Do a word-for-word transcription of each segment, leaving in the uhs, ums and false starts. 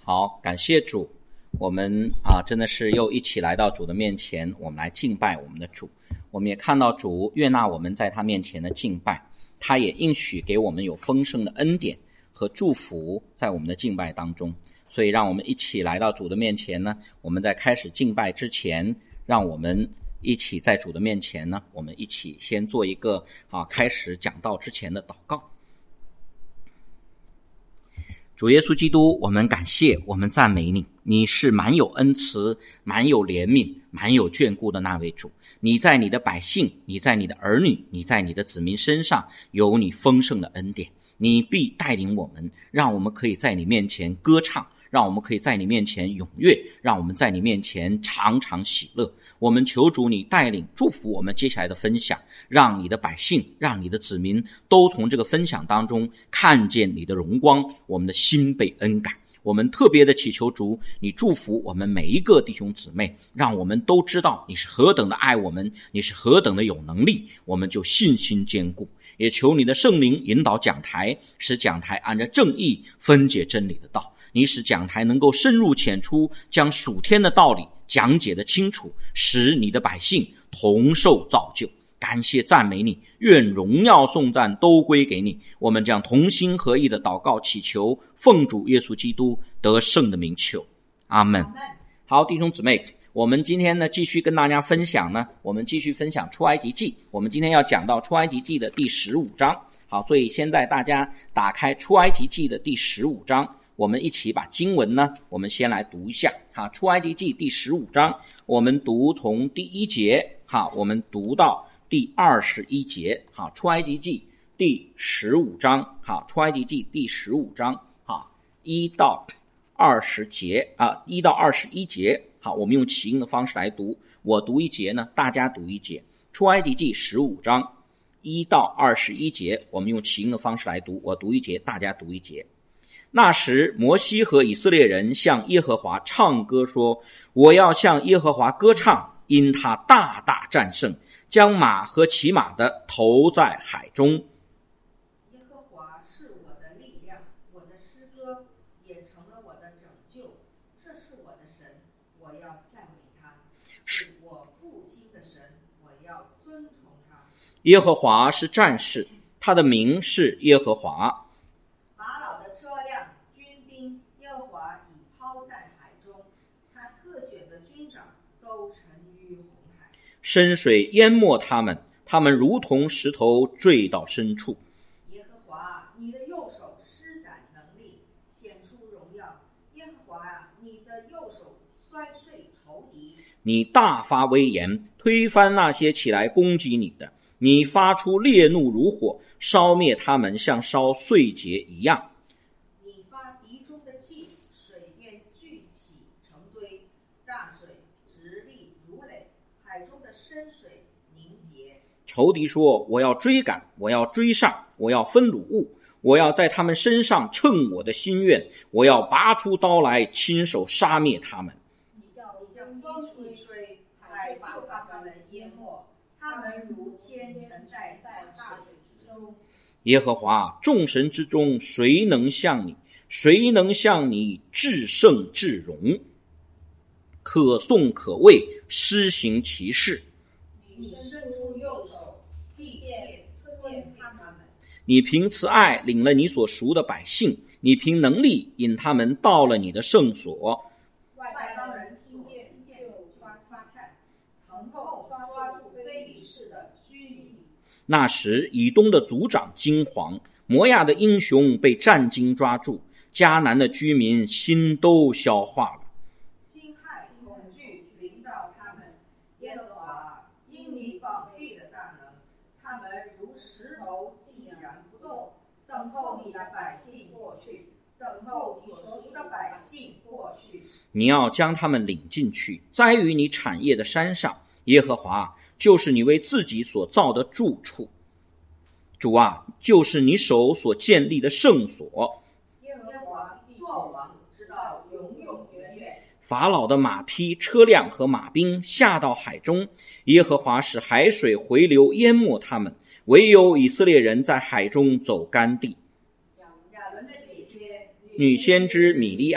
好，感谢主，我们啊真的是又一起来到主的面前，我们来敬拜我们的主。我们也看到主悦纳我们在他面前的敬拜，他也应许给我们有丰盛的恩典和祝福在我们的敬拜当中。所以让我们一起来到主的面前呢，我们在开始敬拜之前，让我们一起在主的面前呢，我们一起先做一个啊开始讲道之前的祷告。主耶稣基督，我们感谢，我们赞美你，你是满有恩慈、满有怜悯、满有眷顾的那位主。你在你的百姓，你在你的儿女，你在你的子民身上有你丰盛的恩典，你必带领我们，让我们可以在你面前歌唱，让我们可以在你面前踊跃，让我们在你面前常常喜乐。我们求主你带领祝福我们接下来的分享，让你的百姓，让你的子民都从这个分享当中看见你的荣光，我们的心被恩感。我们特别的祈求主你祝福我们每一个弟兄姊妹，让我们都知道你是何等的爱我们，你是何等的有能力，我们就信心坚固。也求你的圣灵引导讲台，使讲台按着正义分解真理的道，你使讲台能够深入浅出，将属天的道理讲解得清楚，使你的百姓同受造就。感谢赞美你，愿荣耀颂赞都归给你。我们将同心合意的祷告祈求，奉主耶稣基督得胜的名求，阿们。好，弟兄姊妹，我们今天呢继续跟大家分享呢，我们继续分享出埃及记。我们今天要讲到出埃及记的第十五章。好，所以现在大家打开出埃及记的第十五章，我们一起把经文呢，我们先来读一下。好，出埃及记第十五章，我们读从第一节，好，我们读到第二十一节。好，出埃及记第十五章，好，出埃及记第十五章，好，一到二十节啊，一到二十一节。好，我们用起音的方式来读，我读一节呢，大家读一节。出埃及记十五章一到二十一节，我们用起音的方式来读，我读一节，大家读一节。那时摩西和以色列人向耶和华唱歌说，我要向耶和华歌唱，因他大大战胜，将马和骑马的投在海中。 耶和华是我的力量，我的诗歌也成了我的拯救。这是我的神，我要赞美他；是我父亲的神，我要尊崇他。 耶和华是战士，他的名是耶和华。 法老的车辆、军兵，耶和华已抛在海中，他特选的军长都沉于红海。 深水淹没他们，他们如同石头坠到深处。 耶和华，你的右手施展能力，显出荣耀。耶和华，你的右手摔碎仇敌。 你大发威严，推翻那些起来攻击你的。你发出烈怒如火，烧灭他们，像烧碎秸一样。 你发敌中的气，水便聚起成堆，大水直立如垒，海中的深水凝结。 仇敌说，我要追赶，我要追上，我要分掳物，我要在他们身上称我的心愿，我要拔出刀来，亲手杀灭他们。 你叫风一吹，海就把他们淹没，他们如铅沉在大水之中。 耶和华，众神之中谁能像你？谁能像你至圣至荣，可颂可畏，施行奇事？ 你伸出右手，地便吞他们。 你凭慈爱领了你所赎的百姓，你凭能力引他们到了你的圣所。 外邦人听见就发发颤，疼痛抓住非利士的居民。 那时以东的族长惊惶，摩亚的英雄被战惊抓住，迦南的居民心都消化了。 惊骇恐惧临到他们，耶和华因你膀臂的大能，他们如石头寂然不动，等候你的百姓过去，等候所赎的百姓过去。 你要将他们领进去，栽于你产业的山上，耶和华就是你为自己所造的住处。主啊，就是你手所建立的圣所。 耶和华作王直到永永远远。 法老的马匹、车辆和马兵下到海中，耶和华使海水回流淹没他们，唯有以色列人在海中走干地。 亚伦的姐姐女先知米利暗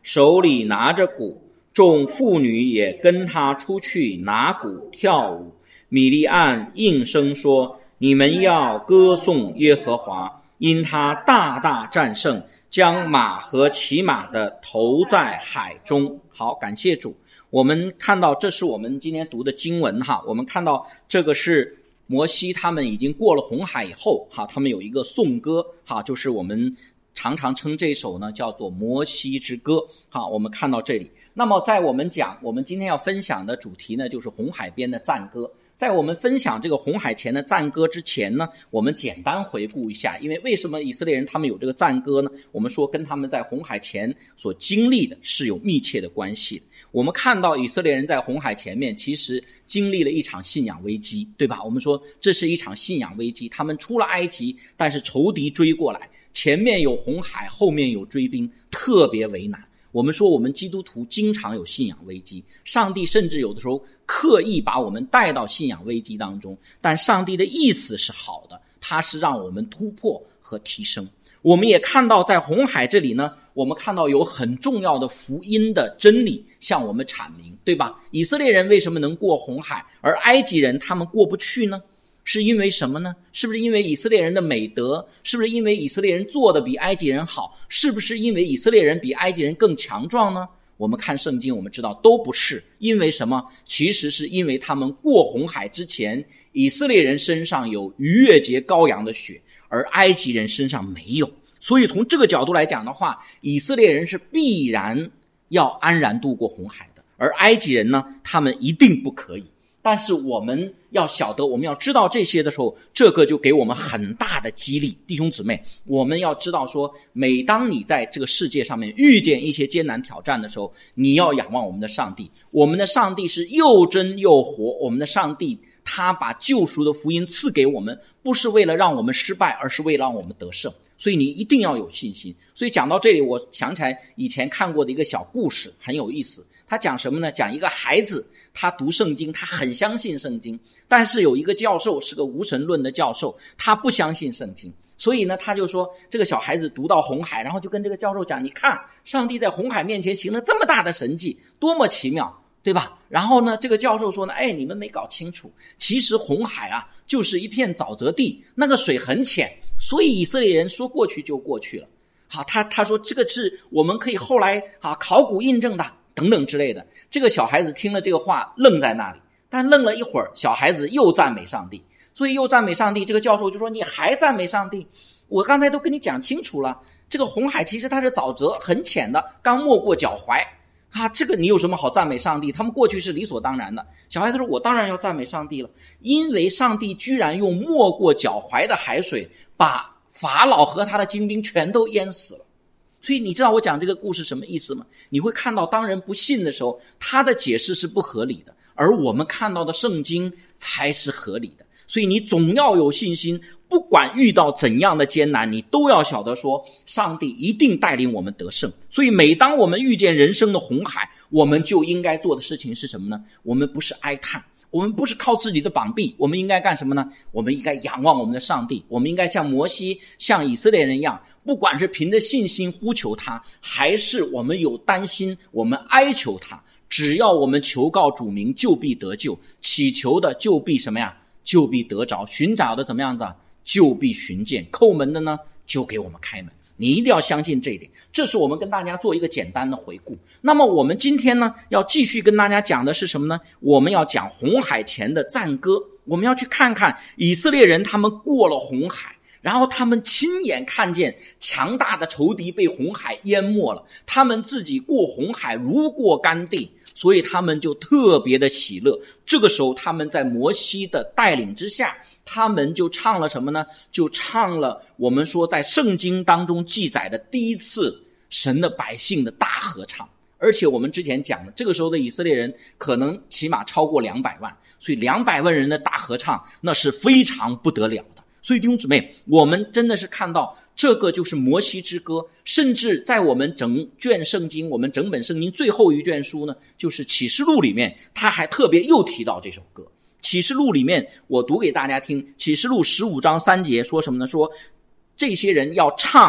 手里拿着鼓，众妇女也跟他出去拿鼓跳舞。米利暗应声说：你们要歌颂耶和华，因他大大战胜，将马和骑马的投在海中。好，感谢主。我们看到这是我们今天读的经文哈，我们看到这个是摩西他们已经过了红海以后哈，他们有一个颂歌哈，就是我们常常称这首呢叫做摩西之歌。好，我们看到这里。那么在我们讲我们今天要分享的主题呢，就是红海边的赞歌。在我们分享这个红海前的赞歌之前呢，我们简单回顾一下，因为为什么以色列人他们有这个赞歌呢？我们说跟他们在红海前所经历的是有密切的关系的。我们看到以色列人在红海前面其实经历了一场信仰危机，对吧？我们说这是一场信仰危机，他们出了埃及，但是仇敌追过来，前面有红海，后面有追兵，特别为难。我们说我们基督徒经常有信仰危机，上帝甚至有的时候刻意把我们带到信仰危机当中，但上帝的意思是好的，他是让我们突破和提升。我们也看到在红海这里呢，我们看到有很重要的福音的真理向我们阐明，对吧？以色列人为什么能过红海，而埃及人他们过不去呢？是因为什么呢？是不是因为以色列人的美德？是不是因为以色列人做的比埃及人好？是不是因为以色列人比埃及人更强壮呢？我们看圣经我们知道都不是。因为什么？其实是因为他们过红海之前，以色列人身上有逾越节羔羊的血，而埃及人身上没有。所以从这个角度来讲的话，以色列人是必然要安然度过红海的，而埃及人呢，他们一定不可以。但是我们要晓得，我们要知道这些的时候，这个就给我们很大的激励。弟兄姊妹，我们要知道说，每当你在这个世界上面遇见一些艰难挑战的时候，你要仰望我们的上帝。我们的上帝是又真又活，我们的上帝他把救赎的福音赐给我们，不是为了让我们失败，而是为了让我们得胜。所以你一定要有信心。所以讲到这里，我想起来以前看过的一个小故事，很有意思。他讲什么呢？讲一个孩子，他读圣经，他很相信圣经，但是有一个教授是个无神论的教授，他不相信圣经。所以呢，他就说这个小孩子读到红海，然后就跟这个教授讲，你看上帝在红海面前行了这么大的神迹，多么奇妙，对吧？然后呢，这个教授说呢，哎，你们没搞清楚，其实红海啊就是一片沼泽地，那个水很浅，所以以色列人说过去就过去了。好，他他说这个是我们可以后来啊考古印证的等等之类的。这个小孩子听了这个话愣在那里，但愣了一会儿，小孩子又赞美上帝，所以又赞美上帝。这个教授就说，你还赞美上帝？我刚才都跟你讲清楚了，这个红海其实它是沼泽，很浅的，刚没过脚踝啊，这个你有什么好赞美上帝？他们过去是理所当然的。小孩子说，我当然要赞美上帝了，因为上帝居然用没过脚踝的海水把法老和他的精兵全都淹死了。所以你知道我讲这个故事什么意思吗？你会看到当人不信的时候，他的解释是不合理的，而我们看到的圣经才是合理的。所以你总要有信心，不管遇到怎样的艰难，你都要晓得说，上帝一定带领我们得胜。所以每当我们遇见人生的红海，我们就应该做的事情是什么呢？我们不是哀叹，我们不是靠自己的膀臂，我们应该干什么呢？我们应该仰望我们的上帝，我们应该像摩西像以色列人一样，不管是凭着信心呼求他，还是我们有担心我们哀求他，只要我们求告主名，就必得救，祈求的就必什么呀？就必得着，寻找的怎么样子？就必寻见，叩门的呢就给我们开门。你一定要相信这一点。这是我们跟大家做一个简单的回顾。那么我们今天呢要继续跟大家讲的是什么呢？我们要讲红海前的赞歌。我们要去看看以色列人他们过了红海，然后他们亲眼看见强大的仇敌被红海淹没了，他们自己过红海如过干地，所以他们就特别的喜乐。这个时候他们在摩西的带领之下，他们就唱了什么呢？就唱了我们说在圣经当中记载的第一次神的百姓的大合唱。而且我们之前讲了，这个时候的以色列人可能起码超过两百万，所以两百万人的大合唱那是非常不得了的。所以弟兄姊妹，我们真的是看到这个就是摩西之歌。甚至在我们整卷圣经，我们整本圣经最后一卷书呢，就是启示录里面，他还特别又提到这首歌。启示录里面我读给大家听，启示录十五章三节说什么呢？说这些人要唱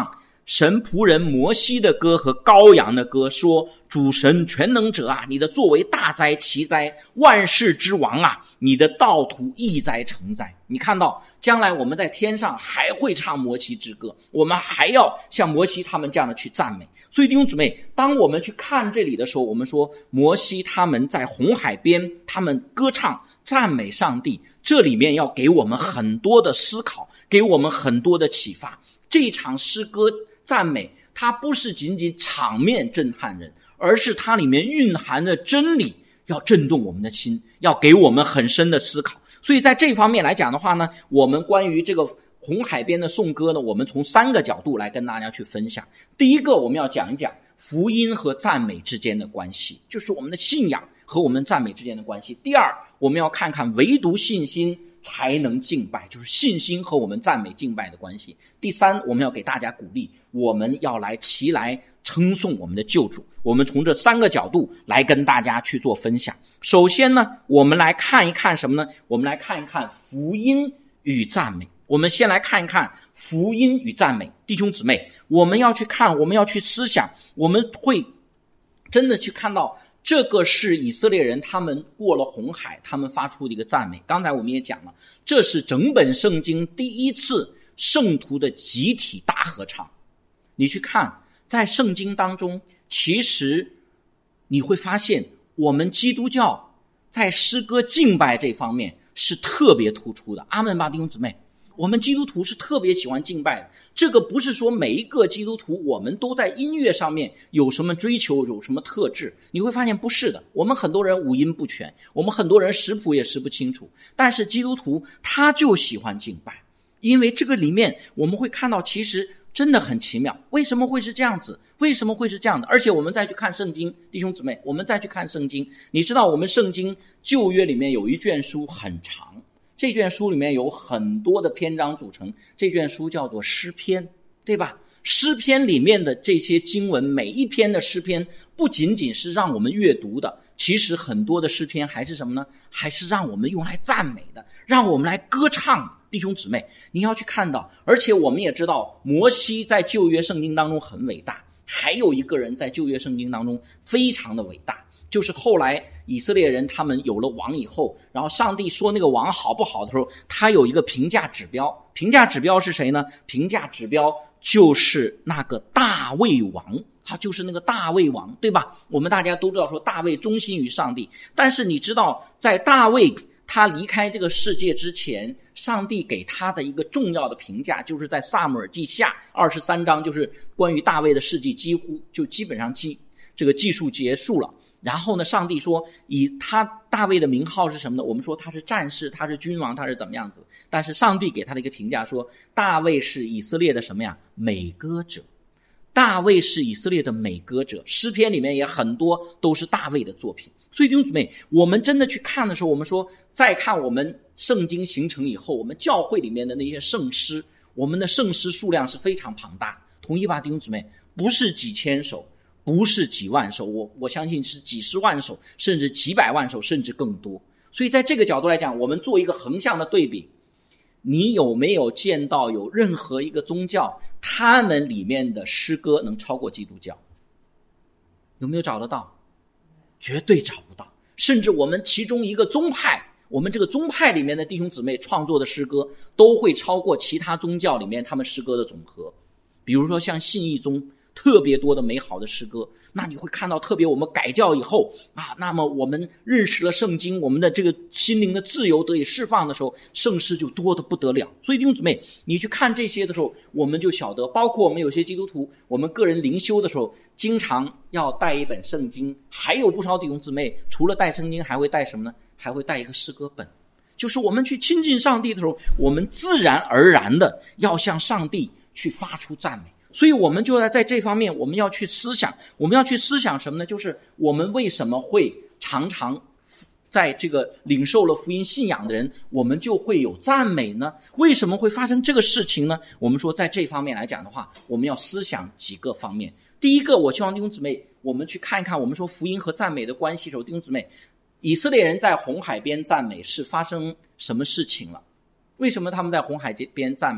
神仆人摩西的歌和羔羊的歌，说主神全能者啊，你的作为大哉奇哉，万世之王啊，你的道途义哉诚哉。你看到将来我们在天上还会唱摩西之歌，我们还要像摩西他们这样的去赞美。所以弟兄姊妹，当我们去看这里的时候，我们说摩西他们在红海边，他们歌唱赞美上帝，这里面要给我们很多的思考，给我们很多的启发。这场诗歌赞美，它不是仅仅场面震撼人，而是它里面蕴含的真理要震动我们的心，要给我们很深的思考。所以在这方面来讲的话呢，我们关于这个红海边的颂歌呢，我们从三个角度来跟大家去分享。第一个，我们要讲一讲福音和赞美之间的关系，就是我们的信仰和我们赞美之间的关系。第二，我们要看看唯独信心才能敬拜，就是信心和我们赞美敬拜的关系。第三，我们要给大家鼓励，我们要来齐来称颂我们的救主。我们从这三个角度来跟大家去做分享。首先呢，我们来看一看什么呢？我们来看一看福音与赞美。我们先来看一看福音与赞美。弟兄姊妹，我们要去看，我们要去思想，我们会真的去看到这个是以色列人他们过了红海，他们发出的一个赞美。刚才我们也讲了，这是整本圣经第一次圣徒的集体大合唱。你去看在圣经当中，其实你会发现我们基督教在诗歌敬拜这方面是特别突出的。阿们吧，弟兄姊妹，我们基督徒是特别喜欢敬拜的。这个不是说每一个基督徒我们都在音乐上面有什么追求，有什么特质，你会发现不是的。我们很多人五音不全，我们很多人识谱也识不清楚，但是基督徒他就喜欢敬拜。因为这个里面我们会看到其实真的很奇妙，为什么会是这样子？为什么会是这样的？而且我们再去看圣经，弟兄姊妹，我们再去看圣经，你知道我们圣经旧约里面有一卷书很长，这卷书里面有很多的篇章组成，这卷书叫做诗篇，对吧？诗篇里面的这些经文，每一篇的诗篇不仅仅是让我们阅读的，其实很多的诗篇还是什么呢？还是让我们用来赞美的，让我们来歌唱的。弟兄姊妹，你要去看到，而且我们也知道摩西在旧约圣经当中很伟大，还有一个人在旧约圣经当中非常的伟大，就是后来以色列人他们有了王以后，然后上帝说那个王好不好的时候，他有一个评价指标。评价指标是谁呢？评价指标就是那个大卫王，他就是那个大卫王，对吧？我们大家都知道说大卫忠心于上帝，但是你知道在大卫他离开这个世界之前，上帝给他的一个重要的评价，就是在撒母耳记下二十三章，就是关于大卫的事迹几乎就基本上记这个记述结束了。然后呢，上帝说以他大卫的名号是什么呢？我们说他是战士，他是君王，他是怎么样子？但是上帝给他的一个评价说，大卫是以色列的什么呀？美歌者。大卫是以色列的美歌者，诗篇里面也很多都是大卫的作品。所以弟兄姊妹，我们真的去看的时候，我们说再看我们圣经形成以后，我们教会里面的那些圣诗，我们的圣诗数量是非常庞大，同意吧，弟兄姊妹？不是几千首，不是几万首，我我相信是几十万首，甚至几百万首，甚至更多。所以在这个角度来讲，我们做一个横向的对比，你有没有见到有任何一个宗教他们里面的诗歌能超过基督教？有没有找得到？绝对找不到。甚至我们其中一个宗派，我们这个宗派里面的弟兄姊妹创作的诗歌都会超过其他宗教里面他们诗歌的总和。比如说像信义宗特别多的美好的诗歌，那你会看到特别我们改教以后啊，那么我们认识了圣经，我们的这个心灵的自由得以释放的时候，圣诗就多得不得了。所以弟兄姊妹，你去看这些的时候，我们就晓得，包括我们有些基督徒，我们个人灵修的时候经常要带一本圣经，还有不少弟兄姊妹除了带圣经还会带什么呢？还会带一个诗歌本。就是我们去亲近上帝的时候，我们自然而然的要向上帝去发出赞美。所以我们就要在这方面我们要去思想，我们要去思想什么呢？就是我们为什么会常常在这个领受了福音信仰的人，我们就会有赞美呢？为什么会发生这个事情呢？我们说在这方面来讲的话，我们要思想几个方面。第一个，我希望弟兄姊妹我们去看一看，我们说福音和赞美的关系的时候，弟兄姊妹，以色列人在红海边赞美是发生什么事情了？为什么他们在红海边赞美？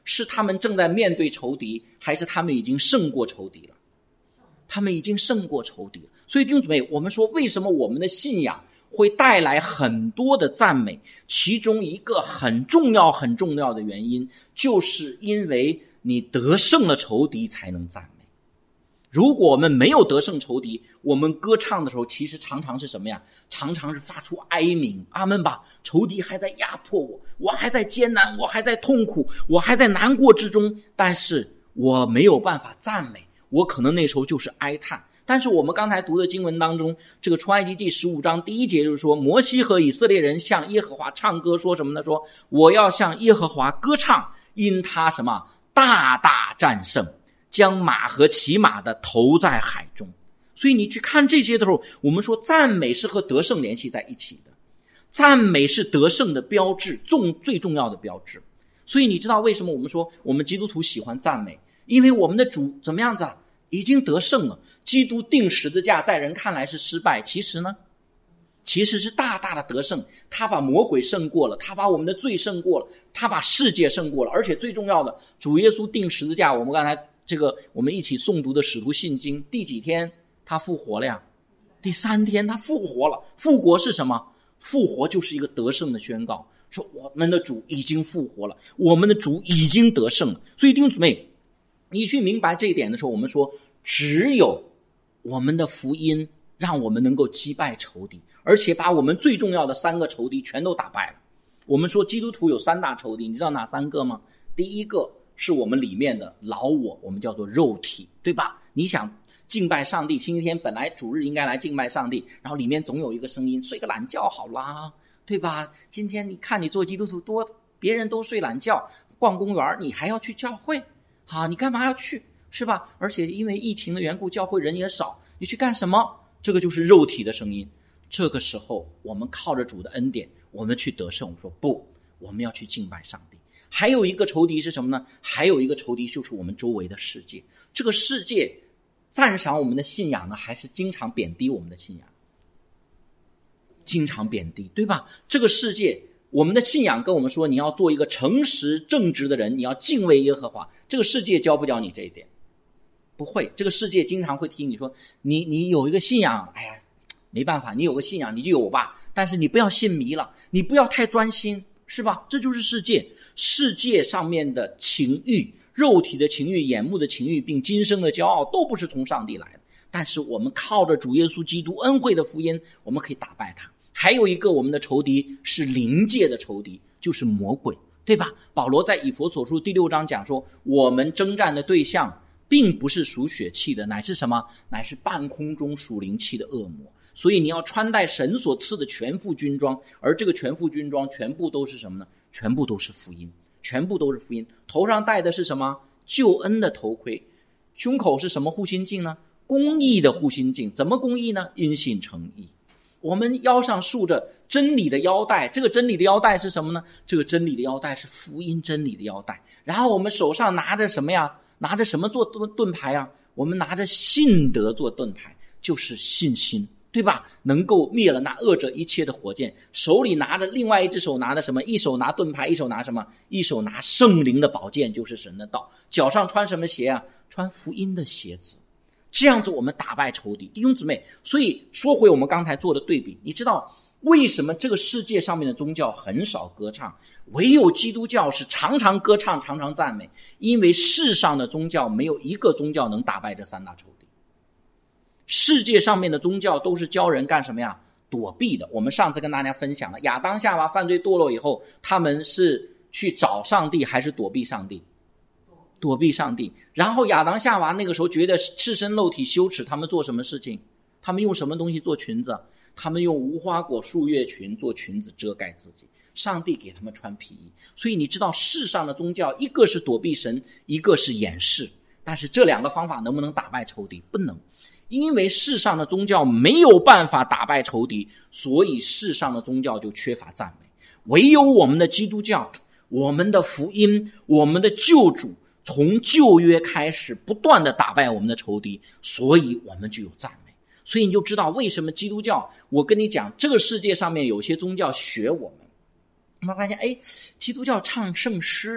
是他们正在面对仇敌，还是他们已经胜过仇敌了？他们已经胜过仇敌了。所以弟兄姊妹，我们说为什么我们的信仰会带来很多的赞美，其中一个很重要很重要的原因，就是因为你得胜了仇敌才能赞美。如果我们没有得胜仇敌，我们歌唱的时候其实常常是什么呀？常常是发出哀鸣，阿们吧，仇敌还在压迫我，我还在艰难，我还在痛苦，我还在难过之中，但是我没有办法赞美，我可能那时候就是哀叹。但是我们刚才读的经文当中，这个出埃及记十五章第一节就是说，摩西和以色列人向耶和华唱歌，说什么呢？说我要向耶和华歌唱，因他什么大大战胜，将马和骑马的投在海中。所以你去看这些的时候，我们说赞美是和得胜联系在一起的，赞美是得胜的标志，重最重要的标志。所以你知道为什么我们说我们基督徒喜欢赞美？因为我们的主怎么样子啊？已经得胜了。基督钉十字架在人看来是失败，其实呢其实是大大的得胜。他把魔鬼胜过了，他把我们的罪胜过了，他把世界胜过了。而且最重要的，主耶稣钉十字架，我们刚才这个我们一起诵读的使徒信经，第几天他复活了呀？第三天他复活了。复活是什么？复活就是一个得胜的宣告，说我们的主已经复活了，我们的主已经得胜了。所以弟兄姊妹，你去明白这一点的时候，我们说只有我们的福音让我们能够击败仇敌，而且把我们最重要的三个仇敌全都打败了。我们说基督徒有三大仇敌，你知道哪三个吗？第一个是我们里面的老我，我们叫做肉体，对吧？你想敬拜上帝，星期天本来主日应该来敬拜上帝，然后里面总有一个声音，睡个懒觉好啦，对吧？今天你看你做基督徒多，别人都睡懒觉逛公园，你还要去教会啊？你干嘛要去，是吧？而且因为疫情的缘故，教会人也少，你去干什么？这个就是肉体的声音。这个时候我们靠着主的恩典，我们去得胜。我说不，我们要去敬拜上帝。还有一个仇敌是什么呢？还有一个仇敌就是我们周围的世界。这个世界赞赏我们的信仰呢，还是经常贬低我们的信仰？经常贬低，对吧？这个世界，我们的信仰跟我们说，你要做一个诚实正直的人，你要敬畏耶和华。这个世界教不教你这一点？不会。这个世界经常会提醒你说，你你有一个信仰，哎呀，没办法，你有个信仰你就有吧，但是你不要信迷了，你不要太专心，是吧？这就是世界。世界上面的情欲，肉体的情欲，眼目的情欲，并今生的骄傲，都不是从上帝来的。但是我们靠着主耶稣基督恩惠的福音，我们可以打败他。还有一个我们的仇敌是灵界的仇敌，就是魔鬼，对吧？保罗在以弗所书第六章讲说，我们征战的对象并不是属血气的，乃是什么？乃是半空中属灵气的恶魔。所以你要穿戴神所赐的全副军装，而这个全副军装全部都是什么呢？全部都是福音，全部都是福音。头上戴的是什么？救恩的头盔。胸口是什么护心镜呢？公义的护心镜。怎么公义呢？因信称义。我们腰上束着真理的腰带，这个真理的腰带是什么呢？这个真理的腰带是福音真理的腰带。然后我们手上拿着什么呀？拿着什么做盾牌啊？我们拿着信德做盾牌，就是信心，对吧？能够灭了那恶者一切的火箭。手里拿着，另外一只手拿着什么？一手拿盾牌，一手拿什么？一手拿圣灵的宝剑，就是神的道。脚上穿什么鞋啊？穿福音的鞋子。这样子我们打败仇敌。弟兄姊妹，所以说回我们刚才做的对比，你知道为什么这个世界上面的宗教很少歌唱，唯有基督教是常常歌唱，常常赞美？因为世上的宗教没有一个宗教能打败这三大仇敌。世界上面的宗教都是教人干什么呀？躲避的。我们上次跟大家分享了，亚当夏娃犯罪堕落以后，他们是去找上帝还是躲避上帝？躲避上帝。然后亚当夏娃那个时候觉得赤身露体羞耻，他们做什么事情？他们用什么东西做裙子？他们用无花果树叶裙做裙子遮盖自己。上帝给他们穿皮衣。所以你知道世上的宗教，一个是躲避神，一个是掩饰。但是这两个方法能不能打败仇敌？不能。因为世上的宗教没有办法打败仇敌，所以世上的宗教就缺乏赞美。唯有我们的基督教，我们的福音，我们的救主从旧约开始不断的打败我们的仇敌，所以我们就有赞美。所以你就知道为什么基督教，我跟你讲，这个世界上面有些宗教学我们，我们发现哎，基督教唱圣诗，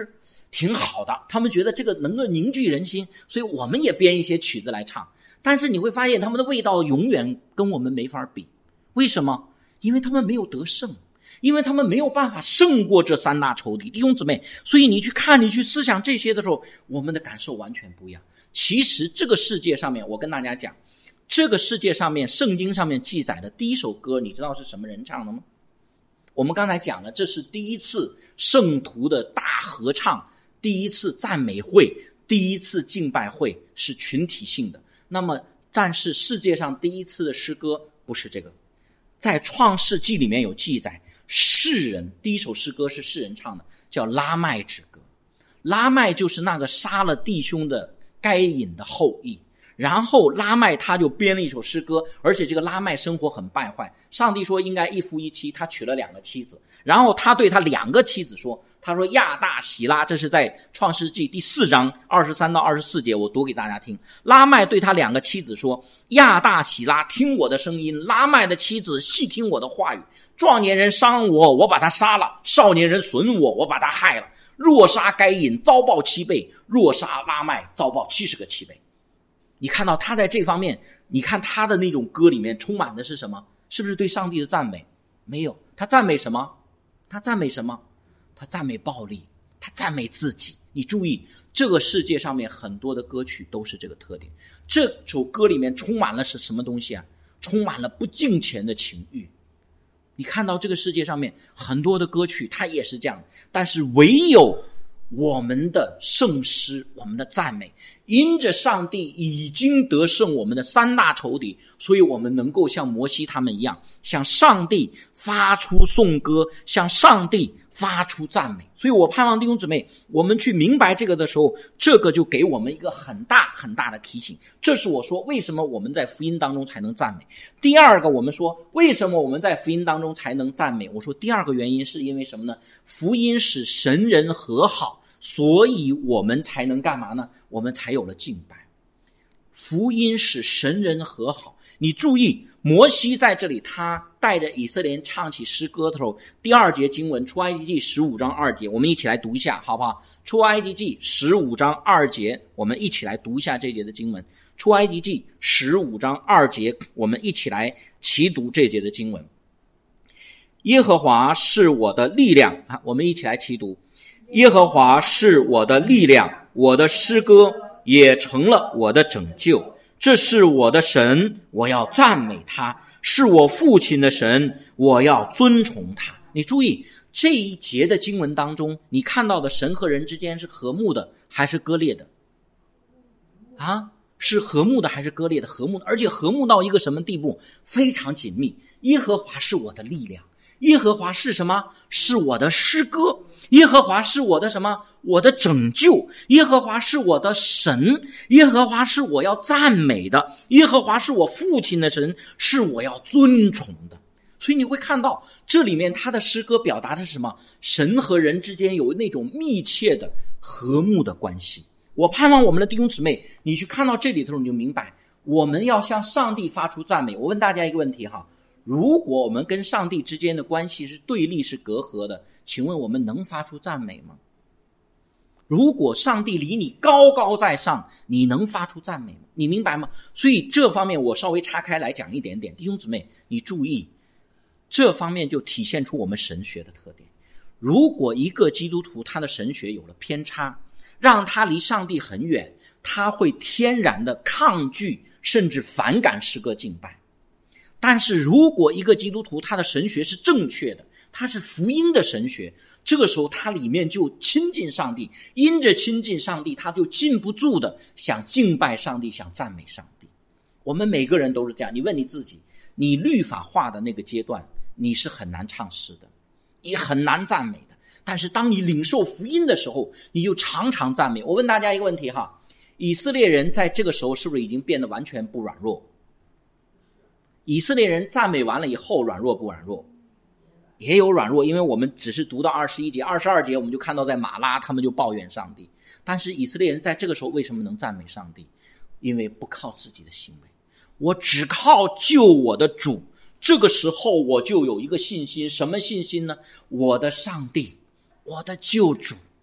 挺好的，他们觉得这个能够凝聚人心，所以我们也编一些曲子来唱。但是你会发现他们的味道永远跟我们没法比。为什么？因为他们没有得胜，因为他们没有办法胜过这三大仇敌。弟兄姊妹，所以你去看，你去思想这些的时候，我们的感受完全不一样。其实这个世界上面，我跟大家讲，这个世界上面圣经上面记载的第一首歌，你知道是什么人唱的吗？我们刚才讲了，这是第一次圣徒的大合唱，第一次赞美会，第一次敬拜会，是群体性的。那么但是世界上第一次的诗歌不是这个，在创世纪里面有记载，世人第一首诗歌是世人唱的，叫拉麦之歌。拉麦就是那个杀了弟兄的该隐的后裔，然后拉麦他就编了一首诗歌，而且这个拉麦生活很败坏，上帝说应该一夫一妻，他娶了两个妻子，然后他对他两个妻子说，他说亚大喜拉，这是在创世纪第四章二十三到二十四节，我读给大家听。拉麦对他两个妻子说，亚大喜拉，听我的声音，拉麦的妻子细听我的话语，壮年人伤我，我把他杀了，少年人损我，我把他害了，若杀该隐，遭报七倍，若杀拉麦，遭报七十个七倍。你看到他在这方面，你看他的那种歌里面充满的是什么？是不是对上帝的赞美？没有，他赞美什么？他赞美什么？他赞美暴力，他赞美自己。你注意，这个世界上面很多的歌曲都是这个特点。这首歌里面充满了是什么东西啊？充满了不敬虔的情欲。你看到这个世界上面很多的歌曲它也是这样，但是唯有我们的圣诗，我们的赞美，因着上帝已经得胜我们的三大仇敌，所以我们能够像摩西他们一样，向上帝发出颂歌，向上帝发出赞美。所以我盼望弟兄姊妹，我们去明白这个的时候，这个就给我们一个很大很大的提醒。这是我说为什么我们在福音当中才能赞美。第二个，我们说为什么我们在福音当中才能赞美，我说第二个原因是因为什么呢？福音使神人和好，所以我们才能干嘛呢？我们才有了敬拜。福音使神人和好。你注意，摩西在这里他带着以色列人唱起诗歌的时候，第二节经文出埃及记十五章二节，我们一起来读一下好不好？出埃及记十五章二节，我们一起来读一下这节的经文。出埃及记十五章二节，我们一起来齐读这节的经文。耶和华是我的力量啊，我们一起来齐读。耶和华是我的力量，我的诗歌也成了我的拯救。这是我的神，我要赞美他；是我父亲的神，我要尊崇他。你注意这一节的经文当中，你看到的神和人之间是和睦的还是割裂的啊？是和睦的还是割裂的？和睦的，而且和睦到一个什么地步？非常紧密。耶和华是我的力量，耶和华是什么？是我的诗歌。耶和华是我的什么？我的拯救。耶和华是我的神，耶和华是我要赞美的，耶和华是我父亲的神，是我要尊崇的。所以你会看到这里面他的诗歌表达的是什么？神和人之间有那种密切的和睦的关系。我盼望我们的弟兄姊妹，你去看到这里头你就明白，我们要向上帝发出赞美。我问大家一个问题哈，如果我们跟上帝之间的关系是对立是隔阂的，请问我们能发出赞美吗？如果上帝离你高高在上，你能发出赞美吗？你明白吗？所以这方面我稍微岔开来讲一点点。弟兄姊妹你注意，这方面就体现出我们神学的特点。如果一个基督徒他的神学有了偏差，让他离上帝很远，他会天然的抗拒甚至反感诗歌敬拜。但是如果一个基督徒他的神学是正确的，他是福音的神学，这个时候他里面就亲近上帝，因着亲近上帝，他就禁不住的想敬拜上帝，想赞美上帝。我们每个人都是这样。你问你自己，你律法化的那个阶段，你是很难唱诗的，也很难赞美的。但是当你领受福音的时候，你就常常赞美。我问大家一个问题哈，以色列人在这个时候是不是已经变得完全不软弱？以色列人赞美完了以后软弱不软弱？也有软弱，因为我们只是读到二十一节、二十二节，我们就看到在马拉他们就抱怨上帝。但是以色列人在这个时候为什么能赞美上帝？因为不靠自己的行为，我只靠救我的主。这个时候我就有一个信心，什么信心呢？我的上帝，我的救主，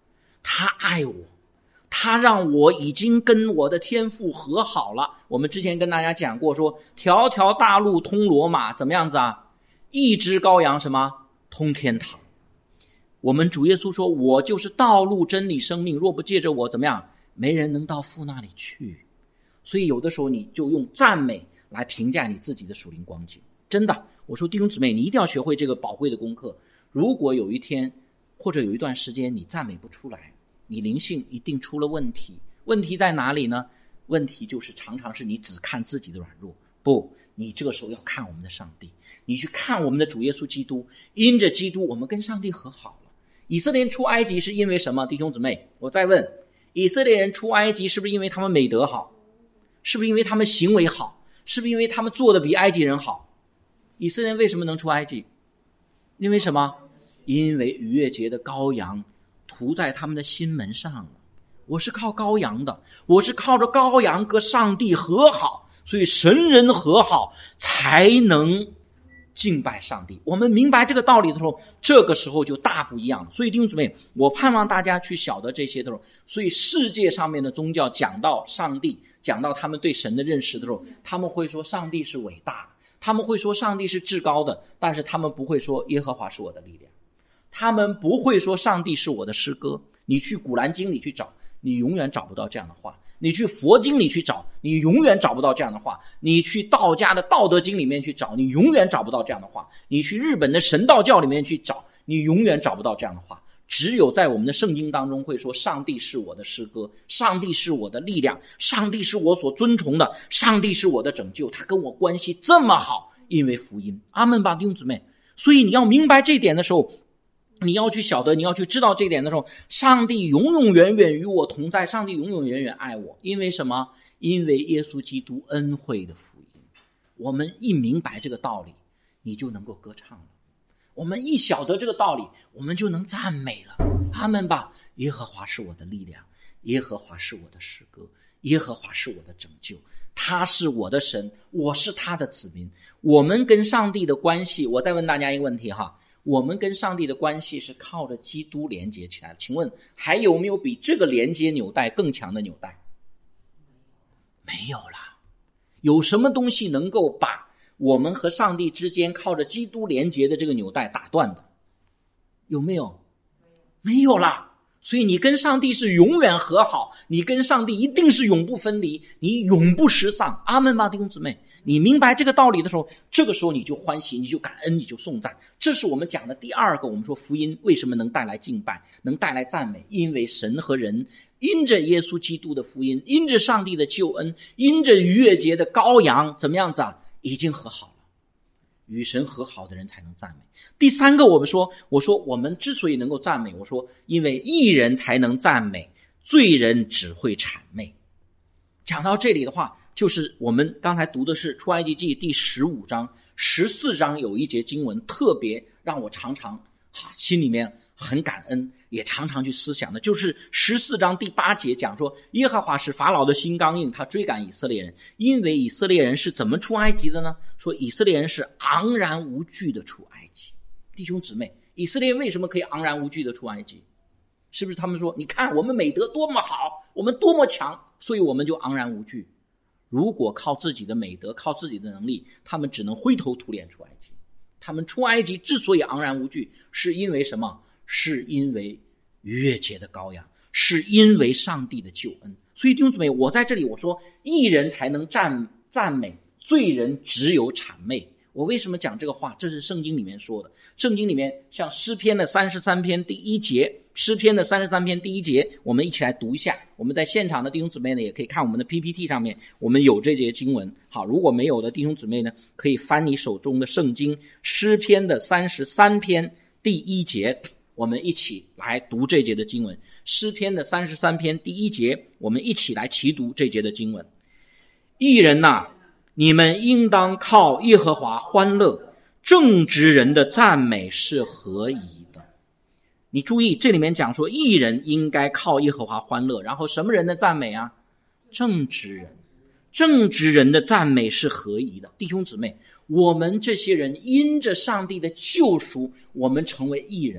他爱我，他让我已经跟我的天父和好了。我们之前跟大家讲过说，条条大路通罗马，怎么样子啊？一只羔羊什么？通天堂。我们主耶稣说，我就是道路真理生命，若不借着我怎么样，没人能到父那里去。所以有的时候你就用赞美来评价你自己的属灵光景。真的，我说弟兄姊妹，你一定要学会这个宝贵的功课。如果有一天或者有一段时间你赞美不出来，你灵性一定出了问题。问题在哪里呢？问题就是常常是你只看自己的软弱。不，你这个时候要看我们的上帝，你去看我们的主耶稣基督。因着基督，我们跟上帝和好了。以色列人出埃及是因为什么？弟兄姊妹，我再问，以色列人出埃及是不是因为他们美德好？是不是因为他们行为好？是不是因为他们做的比埃及人好？以色列人为什么能出埃及？因为什么？因为逾越节的羔羊涂在他们的心门上了。我是靠羔羊的，我是靠着羔羊跟上帝和好，所以神人和好才能敬拜上帝。我们明白这个道理的时候，这个时候就大不一样了。所以弟兄姊妹，我盼望大家去晓得这些的时候，所以世界上面的宗教讲到上帝，讲到他们对神的认识的时候，他们会说上帝是伟大的，他们会说上帝是至高的，但是他们不会说耶和华是我的力量，他们不会说上帝是我的诗歌。你去古兰经里去找，你永远找不到这样的话。你去佛经里去找，你永远找不到这样的话。你去道家的道德经里面去找，你永远找不到这样的话。你去日本的神道教里面去找，你永远找不到这样的话。只有在我们的圣经当中会说，上帝是我的诗歌，上帝是我的力量，上帝是我所尊崇的，上帝是我的拯救，他跟我关系这么好，因为福音。阿们吧，弟兄姊妹。所以你要明白这一点的时候，你要去晓得，你要去知道这一点的时候，上帝永永远远与我同在，上帝永永远远爱我。因为什么？因为耶稣基督恩惠的福音。我们一明白这个道理，你就能够歌唱了。我们一晓得这个道理，我们就能赞美了。阿们吧。耶和华是我的力量，耶和华是我的诗歌，耶和华是我的拯救，他是我的神，我是他的子民。我们跟上帝的关系，我再问大家一个问题哈，我们跟上帝的关系是靠着基督连接起来的。请问还有没有比这个连接纽带更强的纽带？没有啦。有什么东西能够把我们和上帝之间靠着基督连接的这个纽带打断的？有没有？没有啦。所以你跟上帝是永远和好，你跟上帝一定是永不分离，你永不失丧。阿们吧，弟兄姊妹。你明白这个道理的时候，这个时候你就欢喜，你就感恩，你就颂赞。这是我们讲的第二个，我们说福音为什么能带来敬拜，能带来赞美？因为神和人因着耶稣基督的福音，因着上帝的救恩，因着逾越节的羔羊，怎么样子啊？已经和好了。与神和好的人才能赞美。第三个，我们说，我说我们之所以能够赞美，我说因为义人才能赞美，罪人只会谄媚。讲到这里的话，就是我们刚才读的是出埃及记第十五章，十四章有一节经文特别让我常常哈心里面很感恩，也常常去思想的，就是十四章第八节讲说，耶和华使法老的心刚硬，他追赶以色列人。因为以色列人是怎么出埃及的呢？说以色列人是昂然无惧的出埃及。弟兄姊妹，以色列人为什么可以昂然无惧的出埃及？是不是他们说，你看我们美德多么好，我们多么强，所以我们就昂然无惧？如果靠自己的美德，靠自己的能力，他们只能灰头土脸出埃及。他们出埃及之所以昂然无惧，是因为什么？是因为逾越节的羔羊，是因为上帝的救恩。所以弟兄姊妹，我在这里我说，义人才能赞赞美，罪人只有谄媚。我为什么讲这个话？这是圣经里面说的。圣经里面像诗篇的三十三篇第一节，诗篇的三十三篇第一节，我们一起来读一下。我们在现场的弟兄姊妹呢，也可以看我们的 P P T 上面，我们有这节经文。好，如果没有的弟兄姊妹呢，可以翻你手中的圣经，诗篇的三十三篇第一节，我们一起来读这节的经文。诗篇的三十三篇第一节，我们一起来齐读这节的经文。义人哪、啊，你们应当靠耶和华欢乐，正直人的赞美是合宜的。你注意，这里面讲说义人应该靠耶和华欢乐，然后什么人的赞美啊？正直人。正直人的赞美是合宜的。弟兄姊妹，我们这些人因着上帝的救赎，我们成为义人了。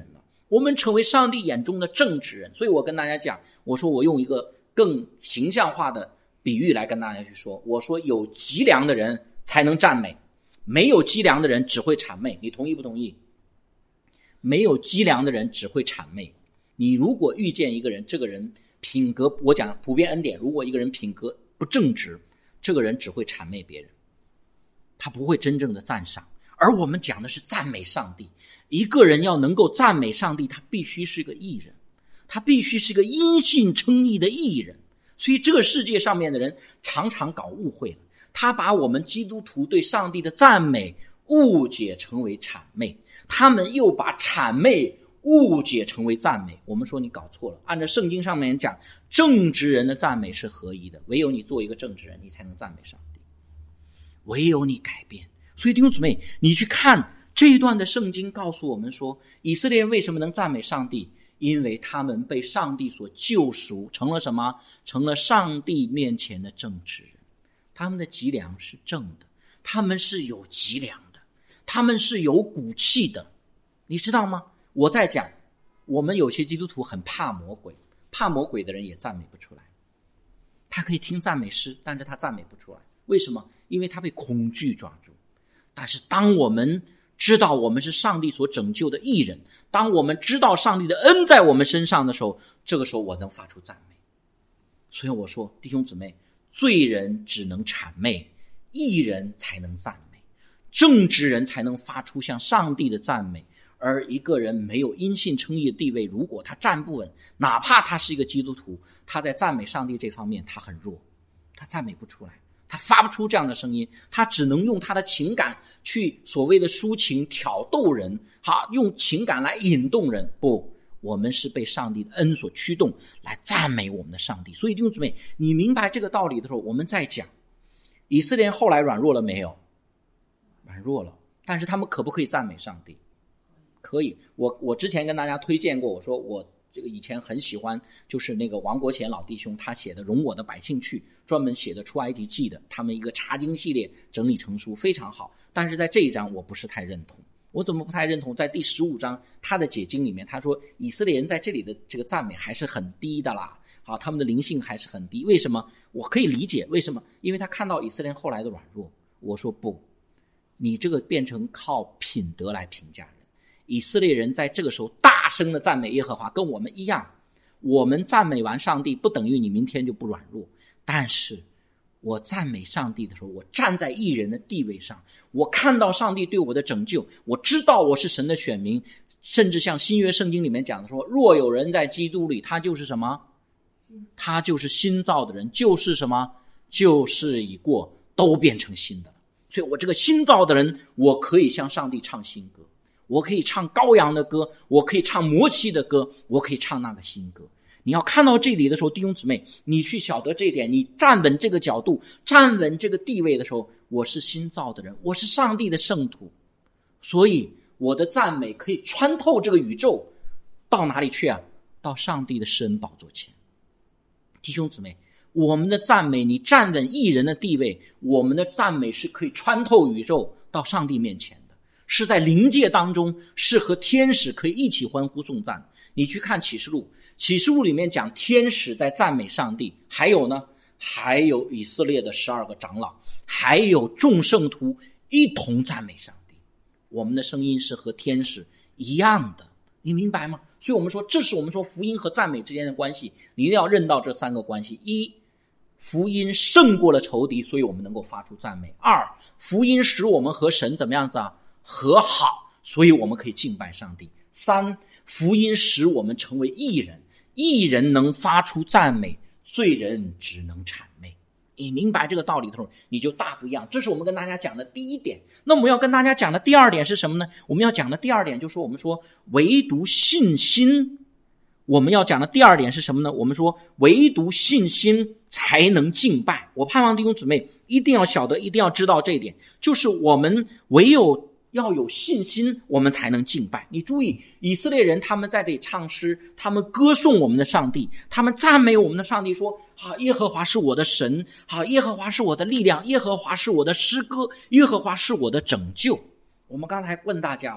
我们成为上帝眼中的正直人。所以我跟大家讲，我说我用一个更形象化的比喻来跟大家去说，我说有脊梁的人才能赞美，没有脊梁的人只会谄媚。你同意不同意？没有脊梁的人只会谄媚。你如果遇见一个人，这个人品格，我讲普遍恩典，如果一个人品格不正直，这个人只会谄媚别人，他不会真正的赞赏。而我们讲的是赞美上帝，一个人要能够赞美上帝，他必须是个义人，他必须是个因信称义的义人。所以这个世界上面的人常常搞误会了，他把我们基督徒对上帝的赞美误解成为谄媚，他们又把谄媚误解成为赞美。我们说你搞错了，按照圣经上面讲，正直人的赞美是合一的，唯有你做一个正直人，你才能赞美上帝，唯有你改变。所以弟兄姊妹，你去看这一段的圣经告诉我们说，以色列人为什么能赞美上帝？因为他们被上帝所救赎，成了什么？成了上帝面前的正直人。他们的脊梁是正的，他们是有脊梁的，他们是有骨气的。你知道吗？我在讲，我们有些基督徒很怕魔鬼，怕魔鬼的人也赞美不出来。他可以听赞美诗，但是他赞美不出来。为什么？因为他被恐惧抓住。但是当我们知道我们是上帝所拯救的义人，当我们知道上帝的恩在我们身上的时候，这个时候我能发出赞美。所以我说，弟兄姊妹，罪人只能谄媚，义人才能赞美，正直人才能发出向上帝的赞美。而一个人没有因信称义的地位，如果他站不稳，哪怕他是一个基督徒，他在赞美上帝这方面他很弱，他赞美不出来，他发不出这样的声音，他只能用他的情感去所谓的抒情挑逗人，好，用情感来引动人。不，我们是被上帝的恩所驱动来赞美我们的上帝。所以弟兄姊妹，你明白这个道理的时候，我们再讲以色列人后来软弱了没有？软弱了，但是他们可不可以赞美上帝？可以。我我之前跟大家推荐过，我说我这个以前很喜欢，就是那个王国贤老弟兄他写的《容我的百姓去》，专门写的出埃及记的，他们一个查经系列整理成书，非常好。但是在这一章我不是太认同。我怎么不太认同？在第十五章他的解经里面，他说以色列人在这里的这个赞美还是很低的啦，好，他们的灵性还是很低。为什么？我可以理解为什么，因为他看到以色列人后来的软弱。我说不，你这个变成靠品德来评价人。以色列人在这个时候大声的赞美耶和华，跟我们一样，我们赞美完上帝不等于你明天就不软弱，但是我赞美上帝的时候，我站在义人的地位上，我看到上帝对我的拯救，我知道我是神的选民，甚至像新约圣经里面讲的说，若有人在基督里，他就是什么？他就是新造的人，就是什么？旧事已过，都变成新的了。所以我这个新造的人，我可以向上帝唱新歌，我可以唱羔羊的歌，我可以唱摩西的歌，我可以唱那个新歌。你要看到这里的时候，弟兄姊妹，你去晓得这一点，你站稳这个角度，站稳这个地位的时候，我是新造的人，我是上帝的圣徒，所以我的赞美可以穿透这个宇宙，到哪里去啊？到上帝的施恩宝座前。弟兄姊妹，我们的赞美，你站稳义人的地位，我们的赞美是可以穿透宇宙到上帝面前的，是在灵界当中，是和天使可以一起欢呼颂赞。你去看启示录，启示录里面讲天使在赞美上帝，还有呢，还有以色列的十二个长老，还有众圣徒一同赞美上帝。我们的声音是和天使一样的，你明白吗？所以我们说，这是我们说福音和赞美之间的关系，你一定要认到这三个关系。一，福音胜过了仇敌，所以我们能够发出赞美。二，福音使我们和神怎么样子啊？和好，所以我们可以敬拜上帝。三，福音使我们成为义人，义人能发出赞美，罪人只能谄媚。你明白这个道理的时候，你就大不一样。这是我们跟大家讲的第一点。那我们要跟大家讲的第二点是什么呢？我们要讲的第二点就是我们说唯独信心，我们要讲的第二点是什么呢？我们说唯独信心才能敬拜。我盼望弟兄姊妹一定要晓得，一定要知道这一点，就是我们唯有要有信心，我们才能敬拜。你注意，以色列人他们在这里唱诗，他们歌颂我们的上帝，他们赞美我们的上帝，说好，耶和华是我的神，好，耶和华是我的力量，耶和华是我的诗歌，耶和华是我的拯救。我们刚才问大家了，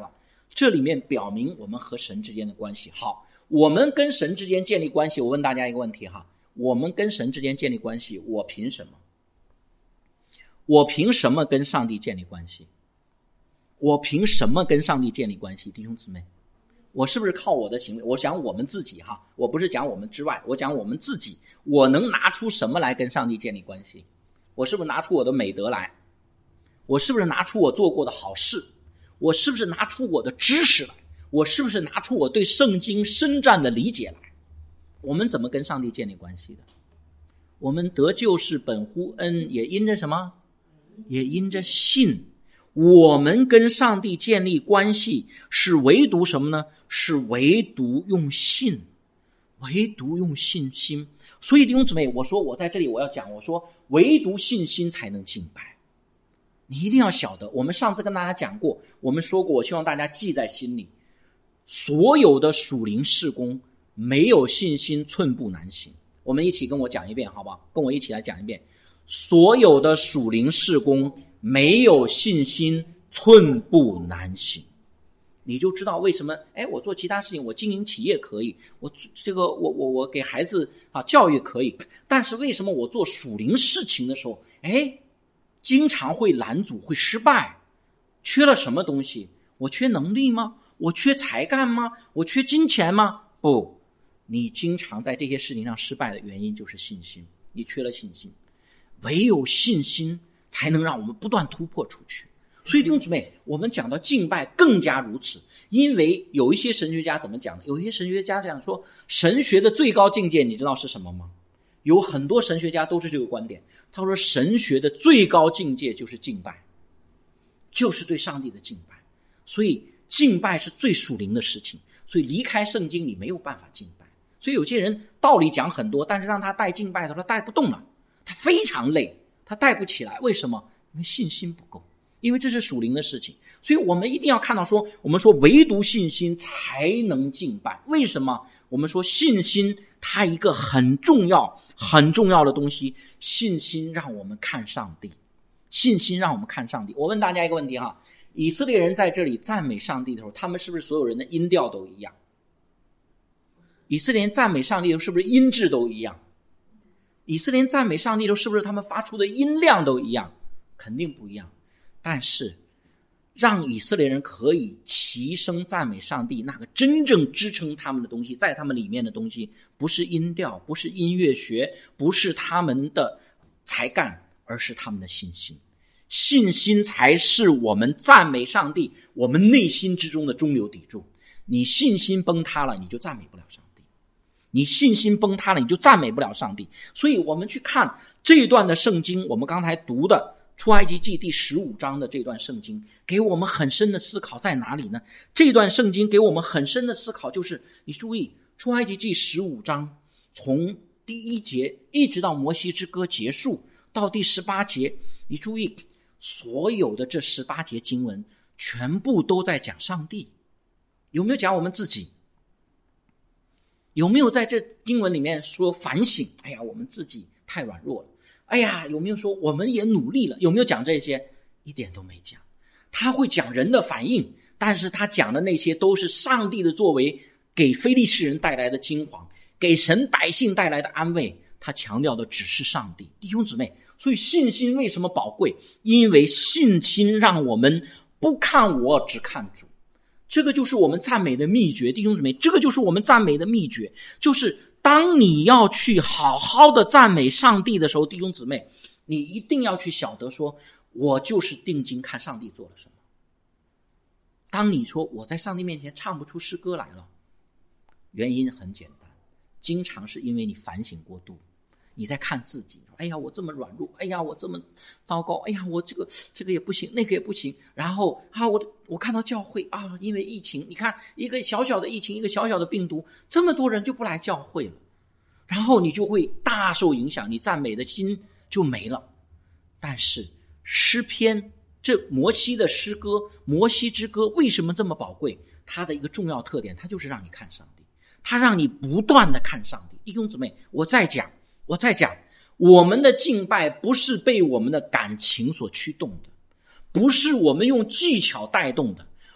这里面表明我们和神之间的关系。好，我们跟神之间建立关系，我问大家一个问题哈，我们跟神之间建立关系，我凭什么？我凭什么跟上帝建立关系？我凭什么跟上帝建立关系？弟兄姊妹，我是不是靠我的行为？我讲我们自己哈，我不是讲我们之外，我讲我们自己。我能拿出什么来跟上帝建立关系？我是不是拿出我的美德来？我是不是拿出我做过的好事？我是不是拿出我的知识来？我是不是拿出我对圣经深湛的理解来？我们怎么跟上帝建立关系的？我们得救是本乎恩，也因着什么？也因着信。我们跟上帝建立关系是唯独什么呢？是唯独用信，唯独用信心。所以弟兄姊妹，我说我在这里我要讲，我说唯独信心才能敬拜。你一定要晓得，我们上次跟大家讲过，我们说过，我希望大家记在心里，所有的属灵事工没有信心寸步难行。我们一起跟我讲一遍好不好？跟我一起来讲一遍，所有的属灵事工没有信心寸步难行。你就知道为什么，哎，我做其他事情，我经营企业可以，我这个我我我给孩子啊教育可以，但是为什么我做属灵事情的时候，哎，经常会拦阻，会失败？缺了什么东西？我缺能力吗？我缺才干吗？我缺金钱吗？不，你经常在这些事情上失败的原因就是信心，你缺了信心。唯有信心才能让我们不断突破出去。所以弟兄姊妹，我们讲到敬拜更加如此，因为有一些神学家怎么讲呢？有一些神学家讲说，神学的最高境界你知道是什么吗？有很多神学家都是这个观点，他说神学的最高境界就是敬拜，就是对上帝的敬拜。所以敬拜是最属灵的事情，所以离开圣经你没有办法敬拜。所以有些人道理讲很多，但是让他带敬拜的时候他带不动了，他非常累，他带不起来。为什么？因为信心不够，因为这是属灵的事情。所以我们一定要看到说，我们说唯独信心才能敬拜。为什么？我们说信心它一个很重要很重要的东西，信心让我们看上帝，信心让我们看上帝。我问大家一个问题哈，以色列人在这里赞美上帝的时候，他们是不是所有人的音调都一样？以色列人赞美上帝的时候是不是音质都一样？以色列人赞美上帝的时候是不是他们发出的音量都一样？肯定不一样。但是让以色列人可以齐声赞美上帝，那个真正支撑他们的东西，在他们里面的东西，不是音调，不是音乐学，不是他们的才干，而是他们的信心。信心才是我们赞美上帝我们内心之中的中流砥柱。你信心崩塌了，你就赞美不了上帝，你信心崩塌了，你就赞美不了上帝。所以我们去看这一段的圣经，我们刚才读的出埃及记第十五章的这段圣经，给我们很深的思考在哪里呢？这段圣经给我们很深的思考，就是你注意出埃及记十五章从第一节一直到摩西之歌结束到第十八节，你注意所有的这十八节经文全部都在讲上帝。有没有讲我们自己？有没有在这经文里面说反省？哎呀，我们自己太软弱了。哎呀，有没有说我们也努力了？有没有讲这些？一点都没讲。他会讲人的反应，但是他讲的那些都是上帝的作为给非利士人带来的金黄，给神百姓带来的安慰。他强调的只是上帝。弟兄姊妹，所以信心为什么宝贵？因为信心让我们不看我，只看主。这个就是我们赞美的秘诀。弟兄姊妹，这个就是我们赞美的秘诀，就是当你要去好好的赞美上帝的时候，弟兄姊妹，你一定要去晓得说，我就是定睛看上帝做了什么。当你说我在上帝面前唱不出诗歌来了，原因很简单，经常是因为你反省过度，你在看自己，哎呀我这么软弱，哎呀我这么糟糕，哎呀我这个这个也不行，那个也不行。然后啊我我看到教会啊，因为疫情，你看一个小小的疫情，一个小小的病毒，这么多人就不来教会了，然后你就会大受影响，你赞美的心就没了。但是诗篇，这摩西的诗歌，摩西之歌为什么这么宝贵？它的一个重要特点，它就是让你看上帝，它让你不断的看上帝。弟兄姊妹，我再讲我再讲我们的敬拜不是被我们的感情所驱动的，不是我们用技巧带动的，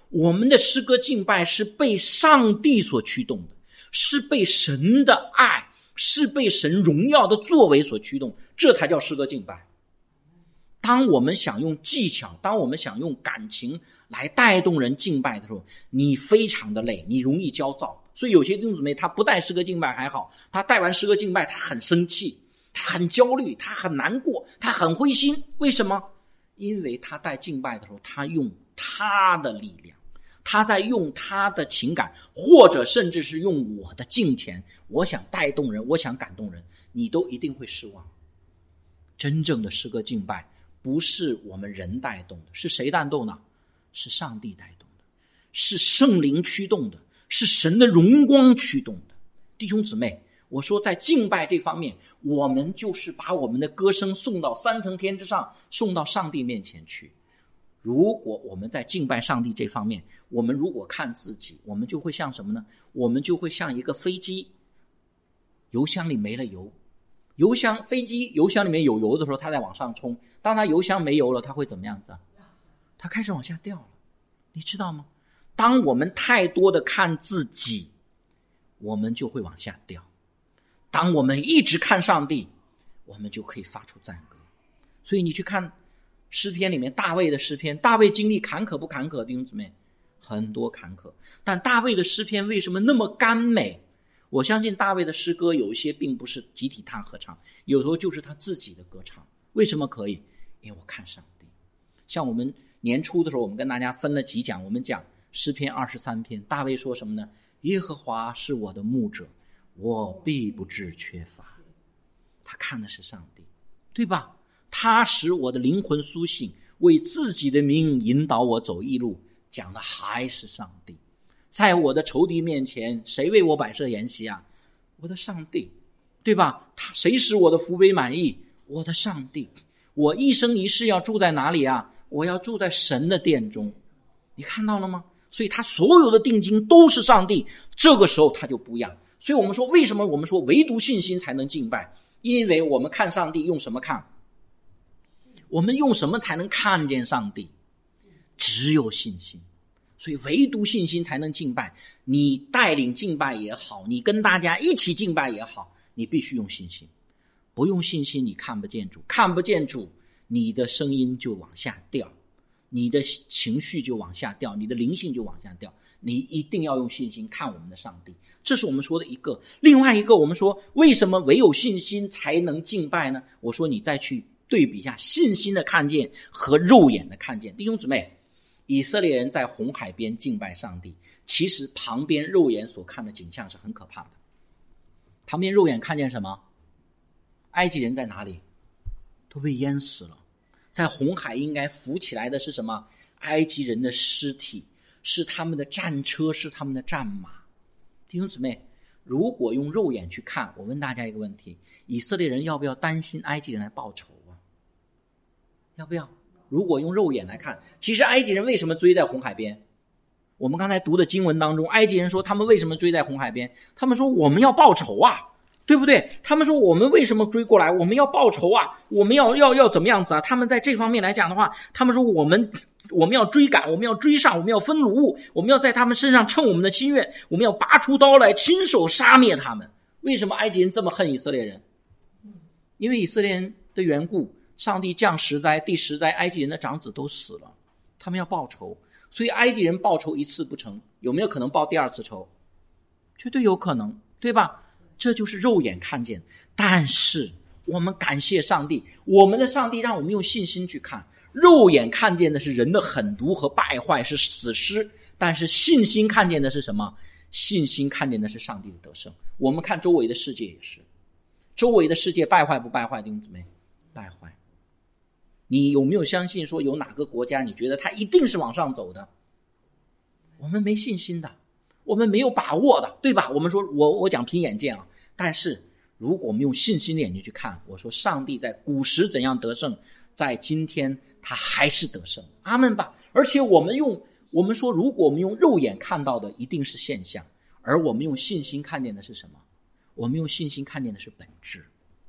我们的诗歌敬拜是被上帝所驱动的，是被神的爱，是被神荣耀的作为所驱动，这才叫诗歌敬拜。当我们想用技巧，当我们想用感情来带动人敬拜的时候，你非常的累，你容易焦躁。所以有些弟兄姊妹他不带诗歌敬拜还好，他带完诗歌敬拜他很生气，他很焦虑，他很难过，他很灰心。为什么？因为他带敬拜的时候，他用他的力量，他在用他的情感，或者甚至是用我的金钱，我想带动人，我想感动人，你都一定会失望。真正的诗歌敬拜不是我们人带动的，是谁带动的？是上帝带动的，是圣灵驱动的，是神的荣光驱动的。弟兄姊妹，我说在敬拜这方面，我们就是把我们的歌声送到三层天之上，送到上帝面前去。如果我们在敬拜上帝这方面，我们如果看自己，我们就会像什么呢？我们就会像一个飞机，油箱里没了油，油箱飞机油箱里面有油的时候，它在往上冲，当它油箱没油了，它会怎么样子啊？它开始往下掉了，你知道吗？当我们太多的看自己，我们就会往下掉。当我们一直看上帝，我们就可以发出赞歌。所以你去看诗篇里面大卫的诗篇，大卫经历坎坷不坎坷？弟兄姊妹，很多坎坷。但大卫的诗篇为什么那么甘美？我相信大卫的诗歌有一些并不是集体他合唱，有时候就是他自己的歌唱。为什么可以？因为我看上帝。像我们年初的时候，我们跟大家分了几讲，我们讲诗篇二十三篇，大卫说什么呢？耶和华是我的牧者，我必不致缺乏。他看的是上帝，对吧？他使我的灵魂苏醒，为自己的名引导我走义路，讲的还是上帝。在我的仇敌面前，谁为我摆设筵席啊？我的上帝，对吧？他谁使我的福杯满溢？我的上帝。我一生一世要住在哪里啊？我要住在神的殿中。你看到了吗？所以他所有的定睛都是上帝，这个时候他就不一样。所以我们说，为什么我们说唯独信心才能敬拜？因为我们看上帝用什么看？我们用什么才能看见上帝？只有信心。所以唯独信心才能敬拜。你带领敬拜也好，你跟大家一起敬拜也好，你必须用信心。不用信心，你看不见主，看不见主，你的声音就往下掉，你的情绪就往下掉，你的灵性就往下掉。你一定要用信心看我们的上帝，这是我们说的一个。另外一个，我们说为什么唯有信心才能敬拜呢？我说你再去对比一下信心的看见和肉眼的看见。弟兄姊妹，以色列人在红海边敬拜上帝，其实旁边肉眼所看的景象是很可怕的。旁边肉眼看见什么？埃及人在哪里？都被淹死了。在红海应该浮起来的是什么？埃及人的尸体，是他们的战车，是他们的战马。弟兄姊妹，如果用肉眼去看，我问大家一个问题，以色列人要不要担心埃及人来报仇啊？要不要？如果用肉眼来看，其实埃及人为什么追在红海边？我们刚才读的经文当中，埃及人说他们为什么追在红海边？他们说我们要报仇啊，对不对？他们说我们为什么追过来？我们要报仇啊，我们要要要怎么样子啊？他们在这方面来讲的话，他们说我们我们要追赶，我们要追上，我们要分掳物，我们要在他们身上称我们的心愿，我们要拔出刀来亲手杀灭他们。为什么埃及人这么恨以色列人？因为以色列人的缘故，上帝降十灾，第十灾埃及人的长子都死了，他们要报仇。所以埃及人报仇一次不成，有没有可能报第二次仇？绝对有可能，对吧？这就是肉眼看见。但是我们感谢上帝，我们的上帝让我们用信心去看。肉眼看见的是人的狠毒和败坏，是死尸，但是信心看见的是什么？信心看见的是上帝的得胜。我们看周围的世界也是，周围的世界败坏不败坏？弟兄姊妹，败坏。你有没有相信说有哪个国家你觉得它一定是往上走的？我们没信心的，我们没有把握的，对吧？我们说我我讲凭眼见啊，但是如果我们用信心的眼睛去看，我说上帝在古时怎样得胜，在今天他还是得胜，阿们吧。而且我们用我们说如果我们用肉眼看到的一定是现象，而我们用信心看见的是什么？我们用信心看见的是本质。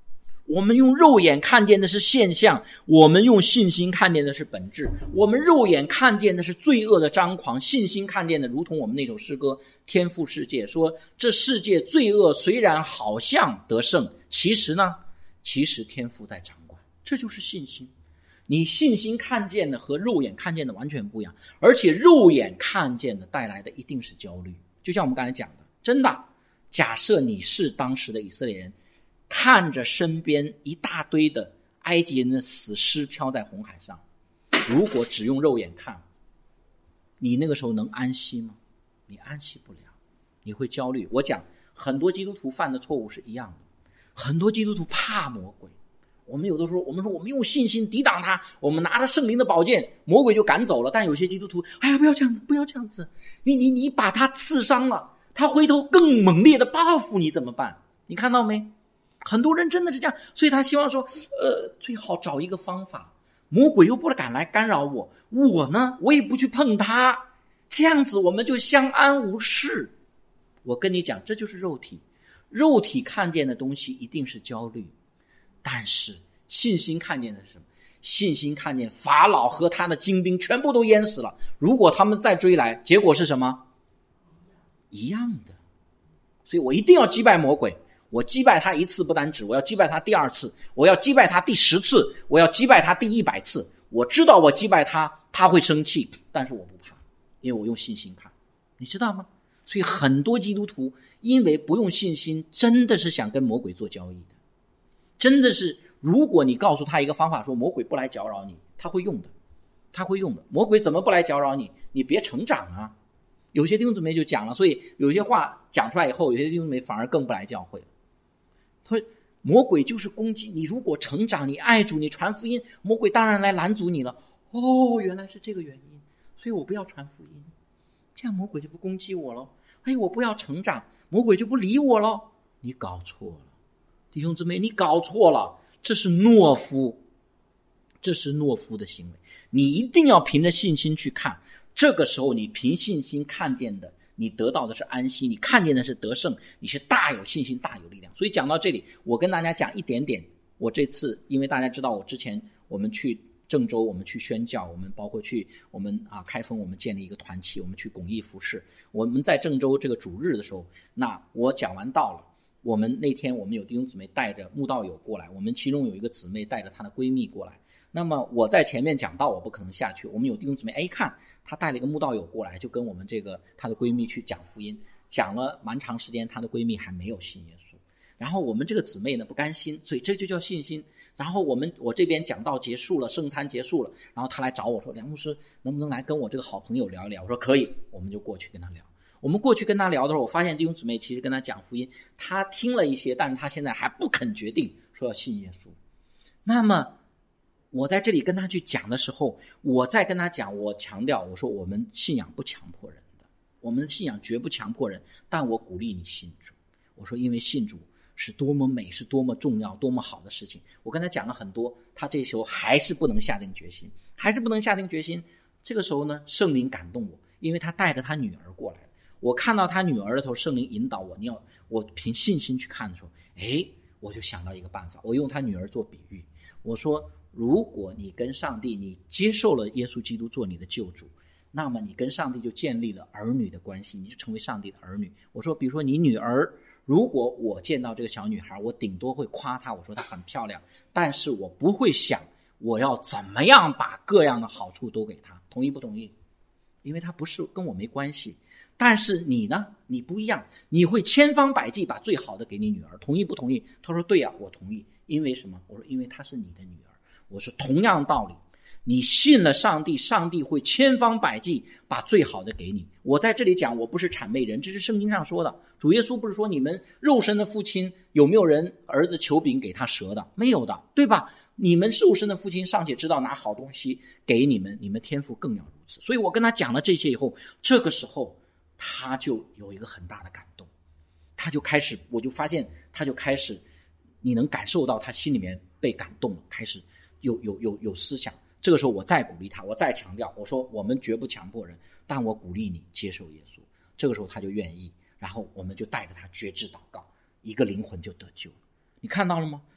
我们用肉眼看见的是现象，我们用信心看见的是本质。我们肉眼看见的是罪恶的张狂，信心看见的如同我们那首诗歌天父世界说，这世界罪恶虽然好像得胜，其实呢其实天父在掌管。这就是信心。你信心看见的和肉眼看见的完全不一样，而且肉眼看见的带来的一定是焦虑。就像我们刚才讲的，真的，假设你是当时的以色列人，看着身边一大堆的埃及人的死尸飘在红海上，如果只用肉眼看，你那个时候能安息吗？你安息不了，你会焦虑。我讲很多基督徒犯的错误是一样的，很多基督徒怕魔鬼。我们有的时候我们说我们用信心抵挡他，我们拿着圣灵的宝剑，魔鬼就赶走了。但有些基督徒，哎呀，不要这样子，不要这样子，你你你把他刺伤了，他回头更猛烈的报复你怎么办？你看到没？很多人真的是这样，所以他希望说呃，最好找一个方法，魔鬼又不敢来干扰我，我呢我也不去碰他，这样子我们就相安无事。我跟你讲，这就是肉体，肉体看见的东西一定是焦虑，但是信心看见的是什么？信心看见法老和他的精兵全部都淹死了，如果他们再追来，结果是什么？一样的。所以我一定要击败魔鬼，我击败他一次不单止，我要击败他第二次，我要击败他第十次，我要击败他第一百次。我知道我击败他他会生气，但是我不怕，因为我用信心看，你知道吗？所以很多基督徒因为不用信心，真的是想跟魔鬼做交易的，真的是，如果你告诉他一个方法说魔鬼不来搅扰你，他会用的，他会用的。魔鬼怎么不来搅扰你？你别成长啊。有些弟兄姊妹就讲了，所以有些话讲出来以后，有些弟兄姊妹反而更不来教会了。他说魔鬼就是攻击你，如果成长，你爱主，你传福音，魔鬼当然来拦阻你了。哦，原来是这个原因，所以我不要传福音，这样魔鬼就不攻击我了。哎，我不要成长，魔鬼就不理我了。你搞错了，弟兄姊妹，你搞错了，这是懦夫，这是懦夫的行为。你一定要凭着信心去看，这个时候你凭信心看见的，你得到的是安息，你看见的是得胜，你是大有信心，大有力量。所以讲到这里，我跟大家讲一点点。我这次因为大家知道我之前我们去郑州，我们去宣教，我们包括去我们啊开封，我们建立一个团契，我们去公益服事。我们在郑州这个主日的时候，那我讲完道了，我们那天我们有弟兄姊妹带着慕道友过来，我们其中有一个姊妹带着她的闺蜜过来。那么我在前面讲道，我不可能下去，我们有弟兄姊妹哎，一看她带了一个慕道友过来，就跟我们这个她的闺蜜去讲福音，讲了蛮长时间，她的闺蜜还没有信耶稣。然后我们这个姊妹呢不甘心，所以这就叫信心。然后我们我这边讲道结束了，圣餐结束了，然后她来找我说，梁牧师能不能来跟我这个好朋友聊一聊？我说可以，我们就过去跟她聊。我们过去跟她聊的时候，我发现弟兄姊妹其实跟她讲福音，她听了一些，但是她现在还不肯决定说要信耶稣。那么我在这里跟她去讲的时候，我在跟她讲，我强调我说我们信仰不强迫人的，我们的信仰绝不强迫人，但我鼓励你信主。我说因为信主是多么美，是多么重要，多么好的事情。我跟他讲了很多，他这时候还是不能下定决心，还是不能下定决心。这个时候呢，圣灵感动我，因为他带着他女儿过来了。我看到他女儿的时候，圣灵引导我，你要我凭信心去看的时候，哎，我就想到一个办法，我用他女儿做比喻。我说，如果你跟上帝，你接受了耶稣基督做你的救主，那么你跟上帝就建立了儿女的关系，你就成为上帝的儿女。我说，比如说你女儿，如果我见到这个小女孩，我顶多会夸她，我说她很漂亮，但是我不会想我要怎么样把各样的好处都给她，同意不同意？因为她不是跟我没关系。但是你呢，你不一样，你会千方百计把最好的给你女儿，同意不同意？她说对呀、啊，我同意。因为什么？我说因为她是你的女儿。我说同样道理，你信了上帝，上帝会千方百计把最好的给你。我在这里讲，我不是谄媚人，这是圣经上说的。主耶稣不是说你们肉身的父亲有没有人儿子求饼给他蛇的？没有的，对吧？你们肉身的父亲尚且知道拿好东西给你们，你们天父更要如此。所以我跟他讲了这些以后，这个时候他就有一个很大的感动，他就开始，我就发现他就开始，你能感受到他心里面被感动了，开始有有有有思想。这个时候我再鼓励他，我再强调，我说我们绝不强迫人，但我鼓励你接受耶稣。这个时候他就愿意，然后我们就带着他决志祷告，一个灵魂就得救了。你看到了吗？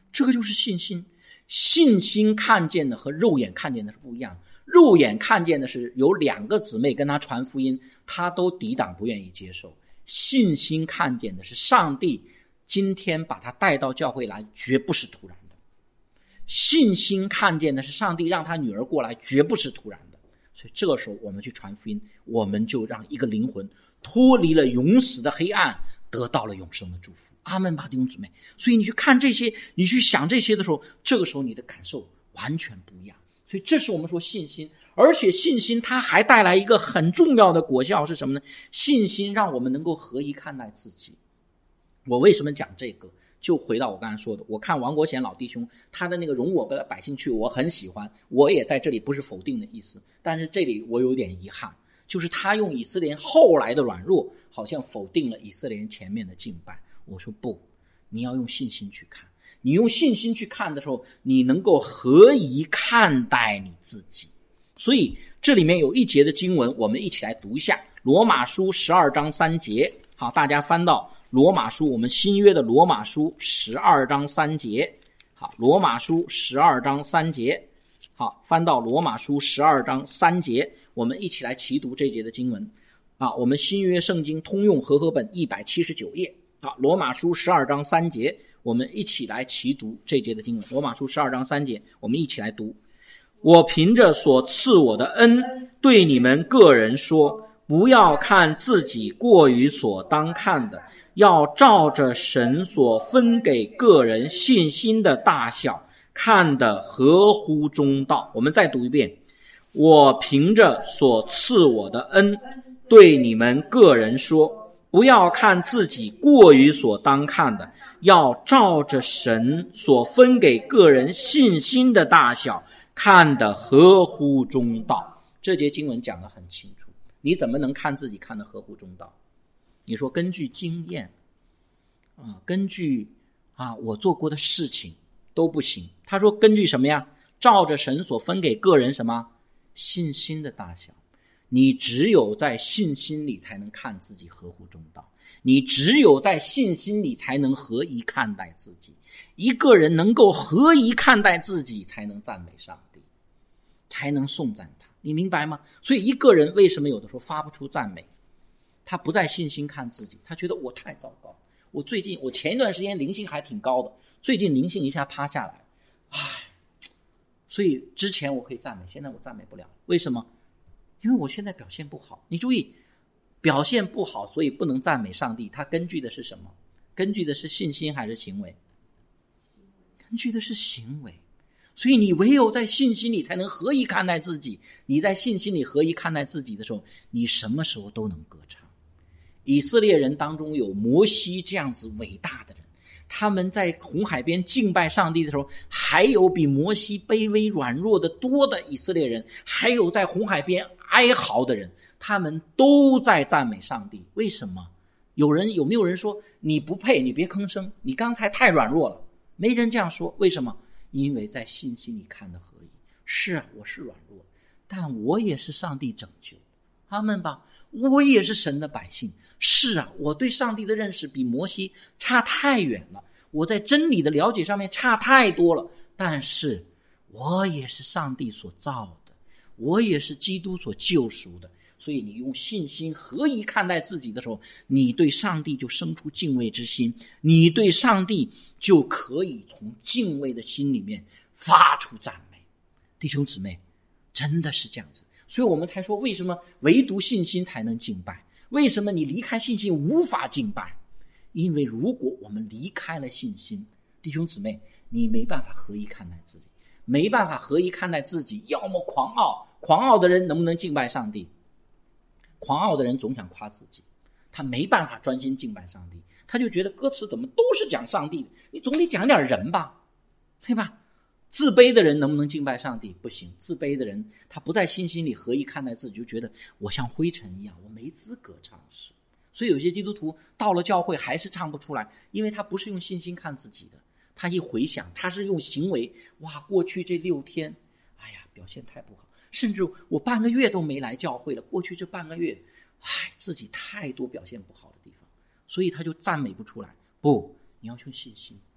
这个就是信心。信心看见的和肉眼看见的是不一样。肉眼看见的是有两个姊妹跟他传福音，他都抵挡不愿意接受。信心看见的是上帝今天把他带到教会来，绝不是突然的。信心看见的是上帝让他女儿过来，绝不是突然的。所以这个时候我们去传福音，我们就让一个灵魂脱离了永死的黑暗，得到了永生的祝福。阿们吧，弟兄姊妹。所以你去看这些，你去想这些的时候，这个时候你的感受完全不一样。所以这是我们说信心。而且信心它还带来一个很重要的果效是什么呢？信心让我们能够合一看待自己。我为什么讲这个？就回到我刚才说的，我看王国贤老弟兄他的那个容我的百姓去，我很喜欢，我也在这里不是否定的意思，但是这里我有点遗憾，就是他用以色列人后来的软弱好像否定了以色列人前面的敬拜。我说不，你要用信心去看，你用信心去看的时候，你能够合宜看待你自己。所以这里面有一节的经文，我们一起来读一下，罗马书十二章三节。好，大家翻到罗马书，我们新约的罗马书十二章三节。好，罗马书十二章三节。好，翻到罗马书十二章三节，我们一起来齐读这节的经文。啊，我们新约圣经通用和合本一百七十九页。好，罗马书十二章三节，我们一起来齐读这节的经文。罗马书十二章三节，我们一起来读。我凭着所赐我的恩，对你们个人说，不要看自己过于所当看的，要照着神所分给个人信心的大小，看得合乎中道。我们再读一遍。我凭着所赐我的恩，对你们个人说，不要看自己过于所当看的，要照着神所分给个人信心的大小，看得合乎中道。这节经文讲得很清楚，你怎么能看自己看得合乎中道？你说根据经验啊，根据啊我做过的事情都不行。他说根据什么呀？照着神所分给个人什么信心的大小。你只有在信心里才能看自己合乎中道，你只有在信心里才能合宜看待自己。一个人能够合宜看待自己，才能赞美上帝，才能颂赞他。你明白吗？所以一个人为什么有的时候发不出赞美？他不在信心看自己，他觉得我太糟糕，我最近我前一段时间灵性还挺高的，最近灵性一下趴下来，唉，所以之前我可以赞美，现在我赞美不了。为什么？因为我现在表现不好。你注意，表现不好所以不能赞美上帝，他根据的是什么？根据的是信心还是行为？根据的是行为。所以你唯有在信心里才能合宜看待自己，你在信心里合宜看待自己的时候，你什么时候都能歌唱。以色列人当中有摩西这样子伟大的人，他们在红海边敬拜上帝的时候，还有比摩西卑微软弱的多的以色列人，还有在红海边哀嚎的人，他们都在赞美上帝。为什么？有人有没有人说你不配，你别吭声，你刚才太软弱了？没人这样说。为什么？因为在信心里看得合宜。是啊，我是软弱，但我也是上帝拯救。阿们吧，我也是神的百姓。是啊，我对上帝的认识比摩西差太远了，我在真理的了解上面差太多了，但是我也是上帝所造的，我也是基督所救赎的。所以你用信心合宜看待自己的时候，你对上帝就生出敬畏之心，你对上帝就可以从敬畏的心里面发出赞美。弟兄姊妹，真的是这样子。所以我们才说，为什么唯独信心才能敬拜？为什么你离开信心无法敬拜？因为如果我们离开了信心，弟兄姊妹，你没办法合宜看待自己，没办法合宜看待自己，要么狂傲，狂傲的人能不能敬拜上帝？狂傲的人总想夸自己，他没办法专心敬拜上帝，他就觉得歌词怎么都是讲上帝的，你总得讲点人吧，对吧？自卑的人能不能敬拜上帝？不行，自卑的人他不在信心里合宜看待自己，就觉得我像灰尘一样，我没资格唱诗。所以有些基督徒到了教会还是唱不出来，因为他不是用信心看自己的，他一回想他是用行为，哇，过去这六天哎呀表现太不好，甚至我半个月都没来教会了，过去这半个月唉，自己太多表现不好的地方，所以他就赞美不出来。不，你要用信心，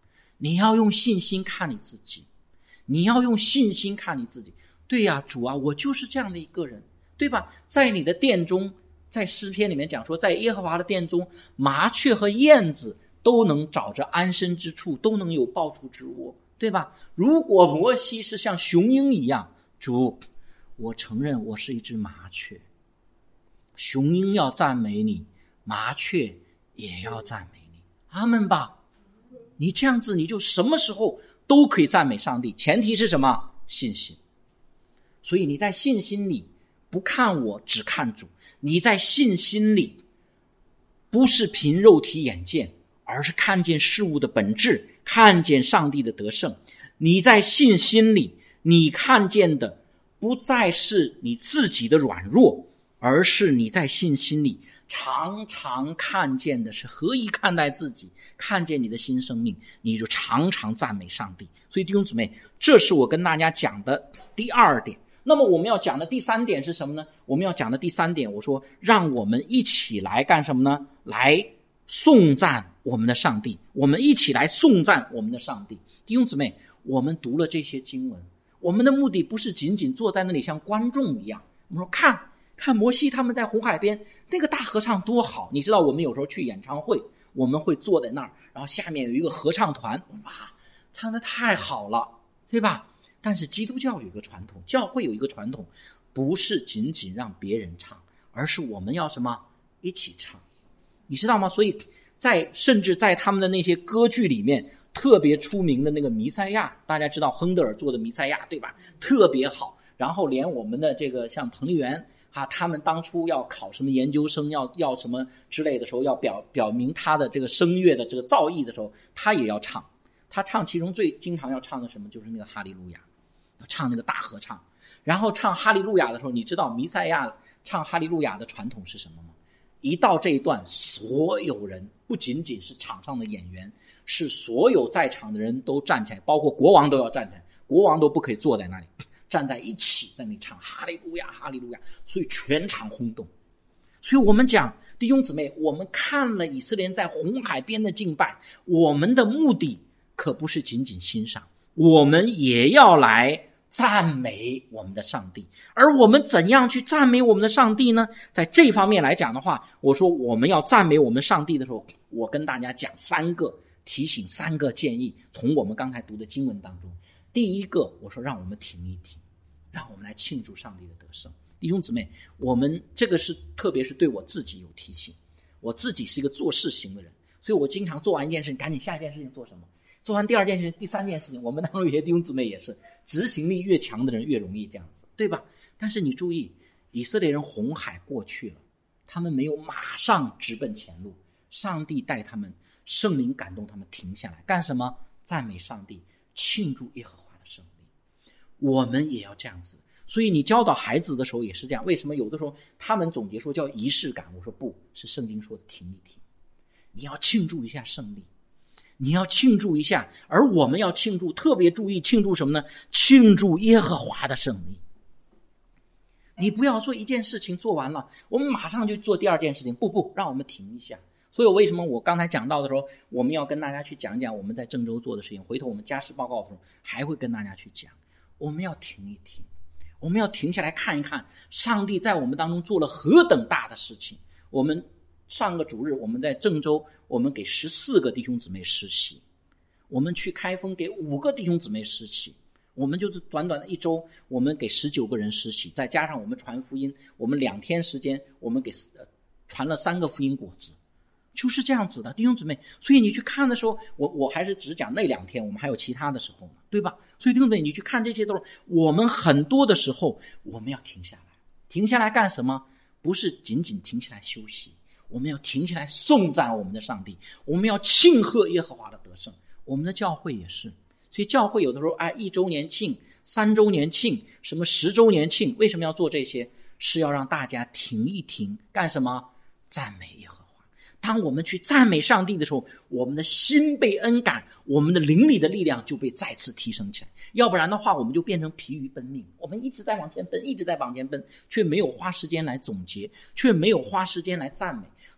你要用信心看你自己，你要用信心看你自己。对呀，主啊，我就是这样的一个人，对吧？在你的殿中，在诗篇里面讲说，在耶和华的殿中，麻雀和燕子都能找着安身之处，都能有抱处之窝，对吧？如果摩西是像雄鹰一样，主，我承认我是一只麻雀。雄鹰要赞美你，麻雀也要赞美你，阿们吧。你这样子，你就什么时候都可以赞美上帝，前提是什么？信心。所以你在信心里不看我，只看主。你在信心里不是凭肉体眼见，而是看见事物的本质，看见上帝的得胜。你在信心里，你看见的不再是你自己的软弱，而是你在信心里常常看见的是何以看待自己，看见你的新生命，你就常常赞美上帝。所以弟兄姊妹，这是我跟大家讲的第二点。那么我们要讲的第三点是什么呢？我们要讲的第三点，我说让我们一起来干什么呢？来颂赞我们的上帝，我们一起来颂赞我们的上帝。弟兄姊妹，我们读了这些经文，我们的目的不是仅仅坐在那里像观众一样，我们说看看摩西他们在红海边那个大合唱多好。你知道我们有时候去演唱会，我们会坐在那儿，然后下面有一个合唱团，哇，唱得太好了，对吧？但是基督教有一个传统，教会有一个传统，不是仅仅让别人唱，而是我们要什么？一起唱，你知道吗？所以在甚至在他们的那些歌剧里面，特别出名的那个弥赛亚，大家知道亨德尔做的弥赛亚，对吧？特别好。然后连我们的这个像彭丽媛啊，他们当初要考什么研究生，要要什么之类的时候，要表表明他的这个声乐的这个造诣的时候，他也要唱。他唱其中最经常要唱的什么，就是那个哈利路亚，要唱那个大合唱。然后唱哈利路亚的时候，你知道弥赛亚唱哈利路亚的传统是什么吗？一到这一段，所有人不仅仅是场上的演员，是所有在场的人都站起来，包括国王都要站起来，国王都不可以坐在那里，站在一起在那里唱哈利路亚哈利路亚，所以全场轰动。所以我们讲弟兄姊妹，我们看了以色列人在红海边的敬拜，我们的目的可不是仅仅欣赏，我们也要来赞美我们的上帝。而我们怎样去赞美我们的上帝呢？在这方面来讲的话，我说我们要赞美我们上帝的时候，我跟大家讲三个提醒，三个建议，从我们刚才读的经文当中。第一个，我说让我们停一停，让我们来庆祝上帝的得胜。弟兄姊妹，我们这个是特别是对我自己有提醒。我自己是一个做事型的人，所以我经常做完一件事情赶紧下一件事情做什么，做完第二件事情第三件事情。我们当中有些弟兄姊妹也是，执行力越强的人越容易这样子，对吧？但是你注意，以色列人红海过去了，他们没有马上直奔前路，上帝带他们，圣灵感动他们停下来干什么？赞美上帝，庆祝耶和华的胜利。我们也要这样子。所以你教导孩子的时候也是这样。为什么有的时候他们总结说叫仪式感？我说不是，圣经说的停一停，你要庆祝一下胜利，你要庆祝一下。而我们要庆祝，特别注意庆祝什么呢？庆祝耶和华的胜利。你不要说一件事情做完了我们马上就做第二件事情，不不，让我们停一下。所以为什么我刚才讲到的时候，我们要跟大家去讲讲我们在郑州做的事情，回头我们家事报告的时候还会跟大家去讲。我们要停一停，我们要停下来看一看上帝在我们当中做了何等大的事情。我们上个主日我们在郑州，我们给十四个弟兄姊妹实习，我们去开封给五个弟兄姊妹实习，我们就是短短的一周，我们给十九个人实习，再加上我们传福音，我们两天时间我们给、呃、传了三个福音果子，就是这样子的弟兄姊妹。所以你去看的时候，我我还是只讲那两天，我们还有其他的时候呢，对吧？所以弟兄姊妹，你去看这些都是我们很多的时候我们要停下来。停下来干什么？不是仅仅停下来休息，我们要停下来颂赞我们的上帝，我们要庆贺耶和华的得胜。我们的教会也是，所以教会有的时候哎，一周年庆、三周年庆、什么十周年庆，为什么要做这些？是要让大家停一停，干什么？赞美耶和华。当我们去赞美上帝的时候，我们的心被恩感，我们的灵里的力量就被再次提升起来。要不然的话，我们就变成疲于奔命，我们一直在往前奔，一直在往前奔，却没有花时间来总结，却没有花时间来赞美。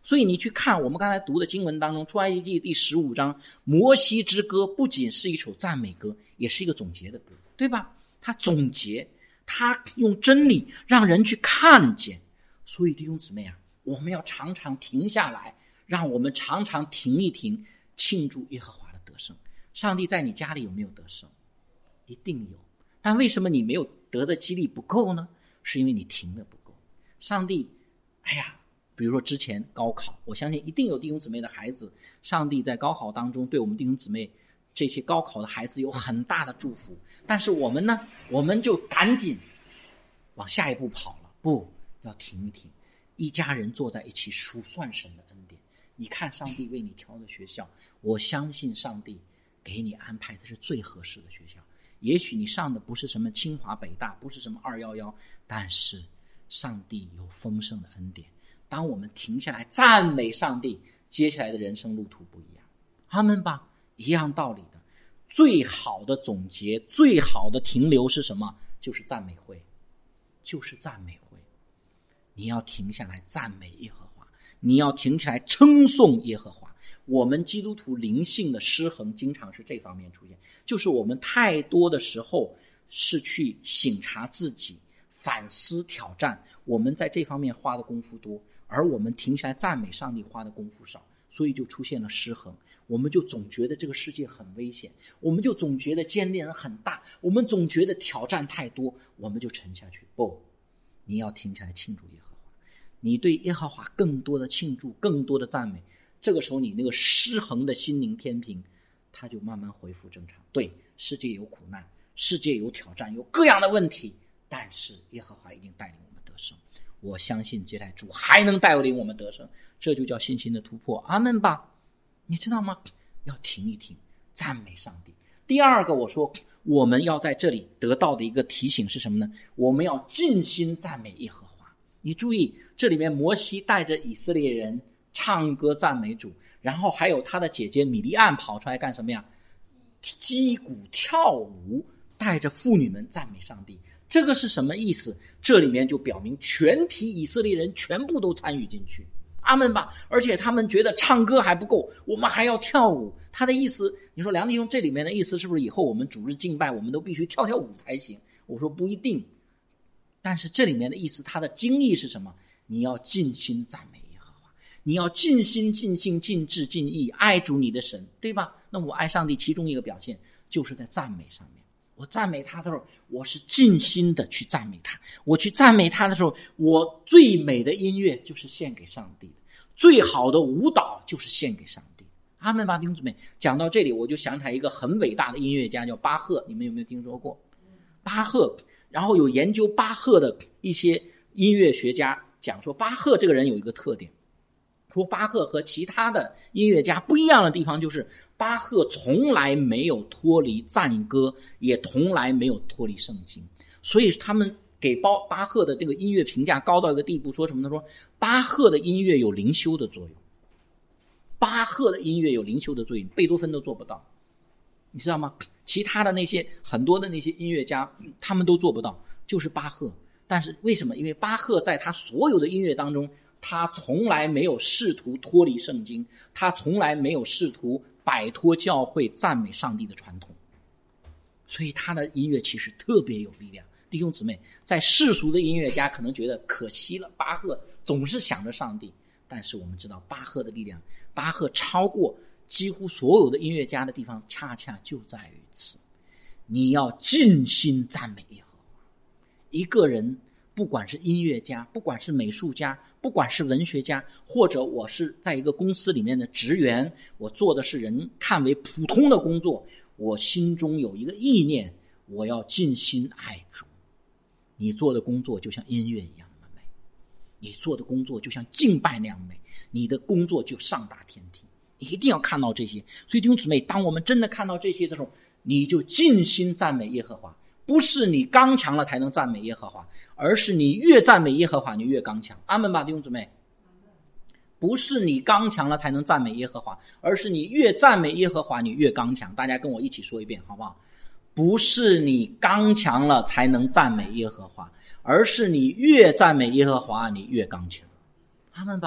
所以你去看我们刚才读的经文当中，出埃及记第十五章摩西之歌不仅是一首赞美歌，也是一个总结的歌，对吧？他总结，他用真理让人去看见。所以弟兄姊妹啊，我们要常常停下来，让我们常常停一停，庆祝耶和华的得胜。上帝在你家里有没有得胜？一定有。但为什么你没有得的激励不够呢？是因为你停的不够。上帝哎呀，比如说之前高考，我相信一定有弟兄姊妹的孩子，上帝在高考当中对我们弟兄姊妹这些高考的孩子有很大的祝福。但是我们呢，我们就赶紧往下一步跑了，不要停一停，一家人坐在一起数算神的恩典。你看上帝为你挑的学校，我相信上帝给你安排的是最合适的学校。也许你上的不是什么清华北大，不是什么二一一，但是上帝有丰盛的恩典。当我们停下来赞美上帝，接下来的人生路途不一样。阿们吧，一样道理的。最好的总结，最好的停留是什么？就是赞美会，就是赞美会。你要停下来赞美耶和华，你要停下来称颂耶和华。我们基督徒灵性的失衡经常是这方面出现，就是我们太多的时候是去省察自己，反思挑战，我们在这方面花的功夫多，而我们停下来赞美上帝花的功夫少，所以就出现了失衡。我们就总觉得这个世界很危险，我们就总觉得艰难很大，我们总觉得挑战太多，我们就沉下去。不，你要停下来庆祝耶和华，你对耶和华更多的庆祝，更多的赞美，这个时候你那个失衡的心灵天平它就慢慢恢复正常。对，世界有苦难，世界有挑战，有各样的问题，但是耶和华一定带领我们得胜。我相信接下来主还能带领我们得胜，这就叫信心的突破。阿们吧。你知道吗？要停一停，赞美上帝。第二个，我说我们要在这里得到的一个提醒是什么呢？我们要尽心赞美耶和华。你注意，这里面摩西带着以色列人唱歌赞美主，然后还有他的姐姐米利暗跑出来干什么呀？击鼓跳舞，带着妇女们赞美上帝。这个是什么意思？这里面就表明全体以色列人全部都参与进去。阿们吧。而且他们觉得唱歌还不够，我们还要跳舞。他的意思，你说梁弟兄这里面的意思是不是以后我们主日敬拜我们都必须跳跳舞才行？我说不一定。但是这里面的意思，他的经义是什么？你要尽心赞美耶和华，你要尽心尽性尽智尽意爱主你的神，对吧？那我爱上帝其中一个表现就是在赞美上面。我赞美他的时候，我是尽心的去赞美他。我去赞美他的时候，我最美的音乐就是献给上帝的，最好的舞蹈就是献给上帝。阿们吧，弟兄姊妹。讲到这里，我就想起来一个很伟大的音乐家，叫巴赫，你们有没有听说过？巴赫。然后有研究巴赫的一些音乐学家讲说，巴赫这个人有一个特点，说巴赫和其他的音乐家不一样的地方就是巴赫从来没有脱离赞歌，也从来没有脱离圣经。所以他们给巴赫的这个音乐评价高到一个地步，说什么呢？说巴赫的音乐有灵修的作用，巴赫的音乐有灵修的作用，贝多芬都做不到，你知道吗？其他的那些很多的那些音乐家他们都做不到，就是巴赫。但是为什么？因为巴赫在他所有的音乐当中，他从来没有试图脱离圣经，他从来没有试图摆脱教会赞美上帝的传统，所以他的音乐其实特别有力量。弟兄姊妹，在世俗的音乐家可能觉得可惜了，巴赫总是想着上帝，但是我们知道巴赫的力量，巴赫超过几乎所有的音乐家的地方恰恰就在于此，你要尽心赞美耶和华。一个人不管是音乐家，不管是美术家，不管是文学家，或者我是在一个公司里面的职员，我做的是人看为普通的工作，我心中有一个意念，我要尽心爱主。你做的工作就像音乐一样那么美，你做的工作就像敬拜那样美，你的工作就上达天庭。一定要看到这些。所以弟兄姊妹，当我们真的看到这些的时候，你就尽心赞美耶和华。不是你刚强了才能赞美耶和华，而是你越赞美耶和华你越刚强。阿们吧，弟兄姊妹。不是你刚强了才能赞美耶和华，而是你越赞美耶和华你越刚强。大家跟我一起说一遍好不好？不是你刚强了才能赞美耶和华，而是你越赞美耶和华你越刚强。阿们吧。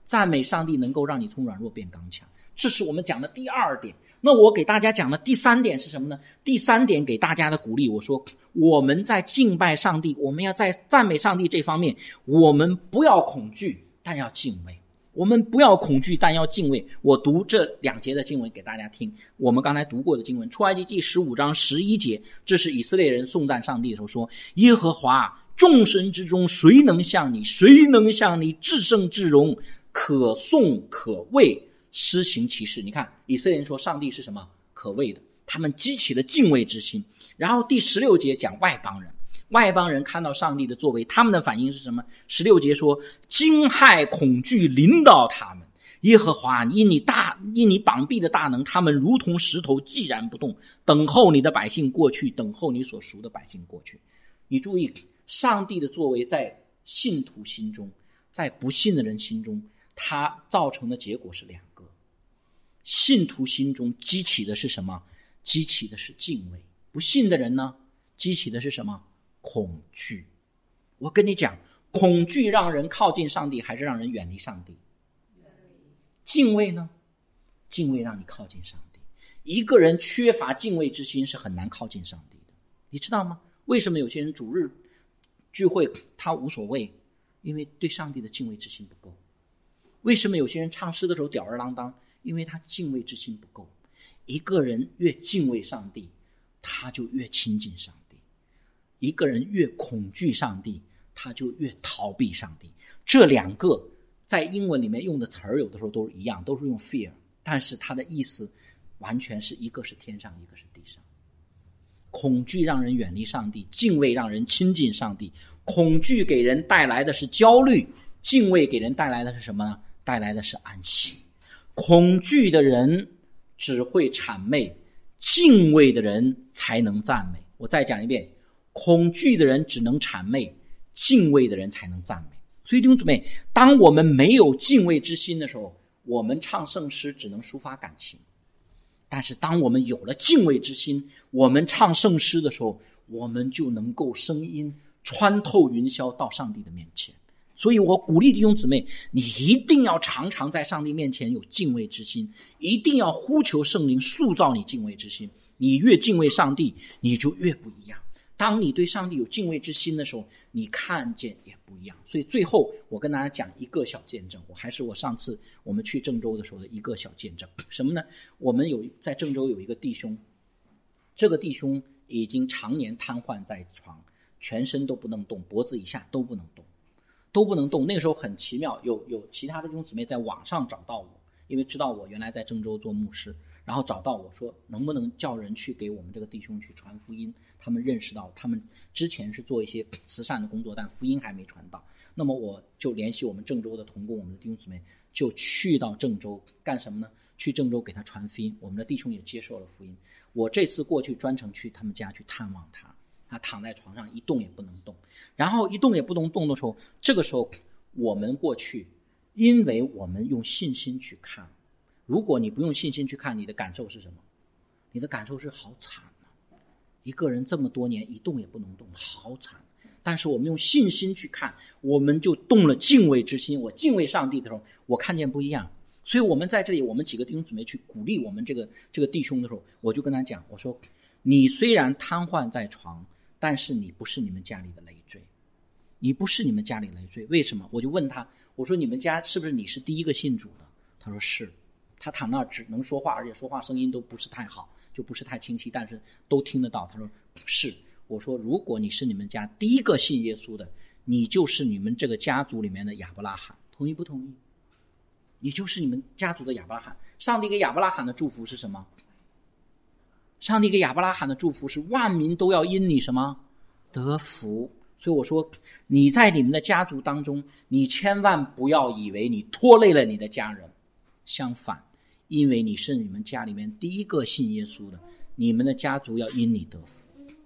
赞美上帝能够让你从软弱变刚强，这是我们讲的第二点。那我给大家讲的第三点是什么呢？第三点给大家的鼓励，我说我们在敬拜上帝，我们要在赞美上帝这方面，我们不要恐惧，但要敬畏。我们不要恐惧，但要敬畏。我读这两节的经文给大家听，我们刚才读过的经文，出埃及记十五章十一节，这是以色列人颂赞上帝的时候说，耶和华众神之中谁能像你，谁能像你至圣至荣，可颂可畏，施行其事。你看以色列人说上帝是什么？可畏的，他们激起了敬畏之心。然后第十六节讲外邦人，外邦人看到上帝的作为，他们的反应是什么？十六节说，惊骇恐惧临到他们，耶和华因你大因你膀臂的大能，他们如同石头寂然不动，等候你的百姓过去，等候你所赎的百姓过去。你注意，上帝的作为在信徒心中，在不信的人心中，它造成的结果是两个。信徒心中激起的是什么？激起的是敬畏。不信的人呢，激起的是什么？恐惧。我跟你讲，恐惧让人靠近上帝，还是让人远离上帝？敬畏呢？敬畏让你靠近上帝。一个人缺乏敬畏之心是很难靠近上帝的，你知道吗？为什么有些人主日聚会他无所谓？因为对上帝的敬畏之心不够。为什么有些人唱诗的时候吊儿郎当？因为他敬畏之心不够。一个人越敬畏上帝，他就越亲近上帝；一个人越恐惧上帝，他就越逃避上帝。这两个在英文里面用的词儿有的时候都是一样，都是用 fear， 但是它的意思完全是一个是天上，一个是地上。恐惧让人远离上帝，敬畏让人亲近上帝。恐惧给人带来的是焦虑，敬畏给人带来的是什么呢？带来的是安息。恐惧的人只会谄媚，敬畏的人才能赞美。我再讲一遍，恐惧的人只能谄媚，敬畏的人才能赞美。所以弟兄姊妹，当我们没有敬畏之心的时候，我们唱圣诗只能抒发感情。但是当我们有了敬畏之心，我们唱圣诗的时候，我们就能够声音穿透云霄到上帝的面前。所以我鼓励弟兄姊妹，你一定要常常在上帝面前有敬畏之心，一定要呼求圣灵塑造你敬畏之心。你越敬畏上帝，你就越不一样。当你对上帝有敬畏之心的时候，你看见也不一样。所以最后我跟大家讲一个小见证，我还是我上次我们去郑州的时候的一个小见证。什么呢？我们有在郑州有一个弟兄，这个弟兄已经常年瘫痪在床，全身都不能动，脖子以下都不能动都不能动。那个时候很奇妙，有有其他的弟兄姊妹在网上找到我，因为知道我原来在郑州做牧师，然后找到我说能不能叫人去给我们这个弟兄去传福音。他们认识到他们之前是做一些慈善的工作，但福音还没传到。那么我就联系我们郑州的同工，我们的弟兄姊妹就去到郑州干什么呢？去郑州给他传福音，我们的弟兄也接受了福音。我这次过去专程去他们家去探望他，他躺在床上一动也不能动。然后一动也不能动的时候，这个时候我们过去，因为我们用信心去看。如果你不用信心去看，你的感受是什么？你的感受是好惨啊！一个人这么多年一动也不能动，好惨。但是我们用信心去看，我们就动了敬畏之心。我敬畏上帝的时候，我看见不一样。所以我们在这里，我们几个弟兄姊妹去鼓励我们这个这个弟兄的时候，我就跟他讲，我说你虽然瘫痪在床，但是你不是你们家里的累赘，你不是你们家里累赘。为什么？我就问他，我说你们家是不是你是第一个信主的？他说是。他躺那儿只能说话，而且说话声音都不是太好，就不是太清晰，但是都听得到。他说是。我说如果你是你们家第一个信耶稣的，你就是你们这个家族里面的亚伯拉罕，同意不同意？你就是你们家族的亚伯拉罕。上帝给亚伯拉罕的祝福是什么？上帝给亚伯拉罕的祝福是万民都要因你什么得福。所以我说你在你们的家族当中，你千万不要以为你拖累了你的家人，相反，因为你是你们家里面第一个信耶稣的，你们的家族要因你得福。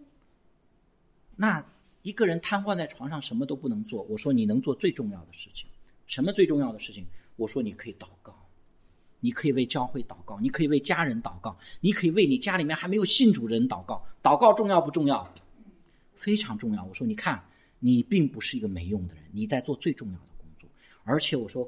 那一个人瘫痪在床上什么都不能做，我说你能做最重要的事情。什么最重要的事情？我说你可以祷告，你可以为教会祷告，你可以为家人祷告，你可以为你家里面还没有信主人祷告。祷告重要不重要？非常重要。我说你看，你并不是一个没用的人，你在做最重要的工作。而且我说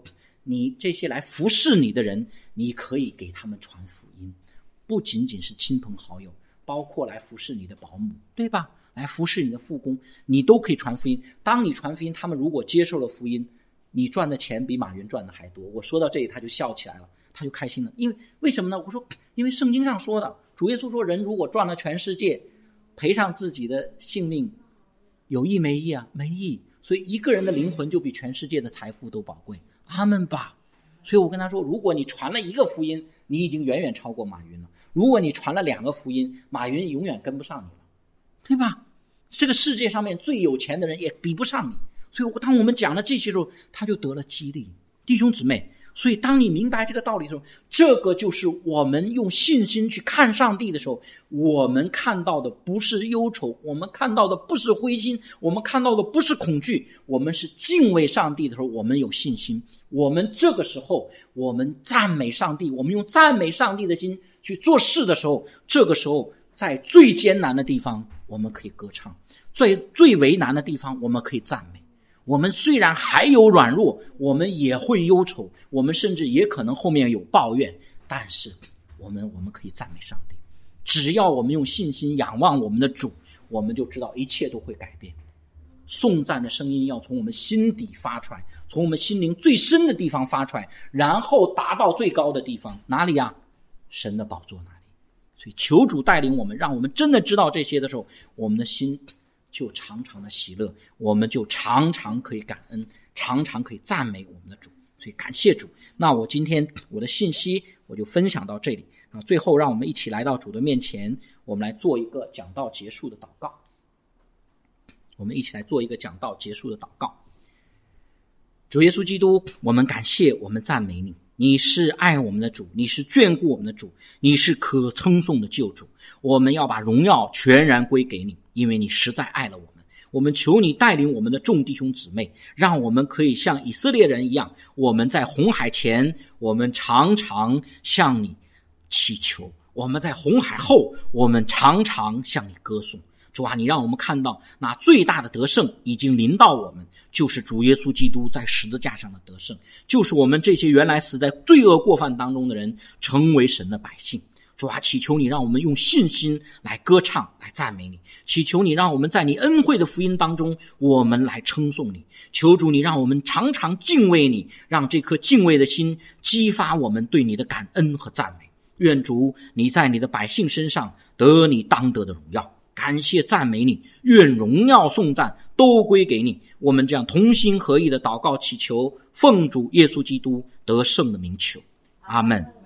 你这些来服侍你的人，你可以给他们传福音，不仅仅是亲朋好友，包括来服侍你的保姆，对吧？来服侍你的父工，你都可以传福音。当你传福音，他们如果接受了福音，你赚的钱比马云赚的还多。我说到这里他就笑起来了，他就开心了。因为为什么呢？我说因为圣经上说的，主耶稣说人如果赚了全世界，赔上自己的性命，有益没益啊？没益。所以一个人的灵魂就比全世界的财富都宝贵。阿们吧。所以我跟他说，如果你传了一个福音，你已经远远超过马云了。如果你传了两个福音，马云永远跟不上你了，对吧？这个世界上面最有钱的人也比不上你。所以当我们讲了这些时候，他就得了激励。弟兄姊妹，所以当你明白这个道理的时候，这个就是我们用信心去看上帝的时候，我们看到的不是忧愁，我们看到的不是灰心，我们看到的不是恐惧，我们是敬畏上帝的时候，我们有信心。我们这个时候我们赞美上帝，我们用赞美上帝的心去做事的时候，这个时候在最艰难的地方我们可以歌唱，最最为难的地方我们可以赞美。我们虽然还有软弱，我们也会忧愁，我们甚至也可能后面有抱怨，但是我们我们可以赞美上帝。只要我们用信心仰望我们的主，我们就知道一切都会改变。颂赞的声音要从我们心底发出来，从我们心灵最深的地方发出来，然后达到最高的地方，哪里啊？神的宝座哪里。所以求主带领我们，让我们真的知道这些的时候，我们的心就常常的喜乐，我们就常常可以感恩，常常可以赞美我们的主。所以感谢主。那我今天我的信息我就分享到这里啊。最后让我们一起来到主的面前，我们来做一个讲道结束的祷告。我们一起来做一个讲道结束的祷告。主耶稣基督，我们感谢，我们赞美你，你是爱我们的主，你是眷顾我们的主，你是可称颂的救主。我们要把荣耀全然归给你，因为你实在爱了我们。我们求你带领我们的众弟兄姊妹，让我们可以像以色列人一样，我们在红海前我们常常向你祈求，我们在红海后我们常常向你歌颂。主啊，你让我们看到那最大的得胜已经临到我们，就是主耶稣基督在十字架上的得胜，就是我们这些原来死在罪恶过犯当中的人成为神的百姓。主啊，祈求你让我们用信心来歌唱，来赞美你。祈求你让我们在你恩惠的福音当中，我们来称颂你。求主你让我们常常敬畏你，让这颗敬畏的心激发我们对你的感恩和赞美。愿主你在你的百姓身上得你当得的荣耀。感谢赞美你，愿荣耀颂赞都归给你。我们这样同心合意的祷告祈求，奉主耶稣基督得胜的名求，阿们。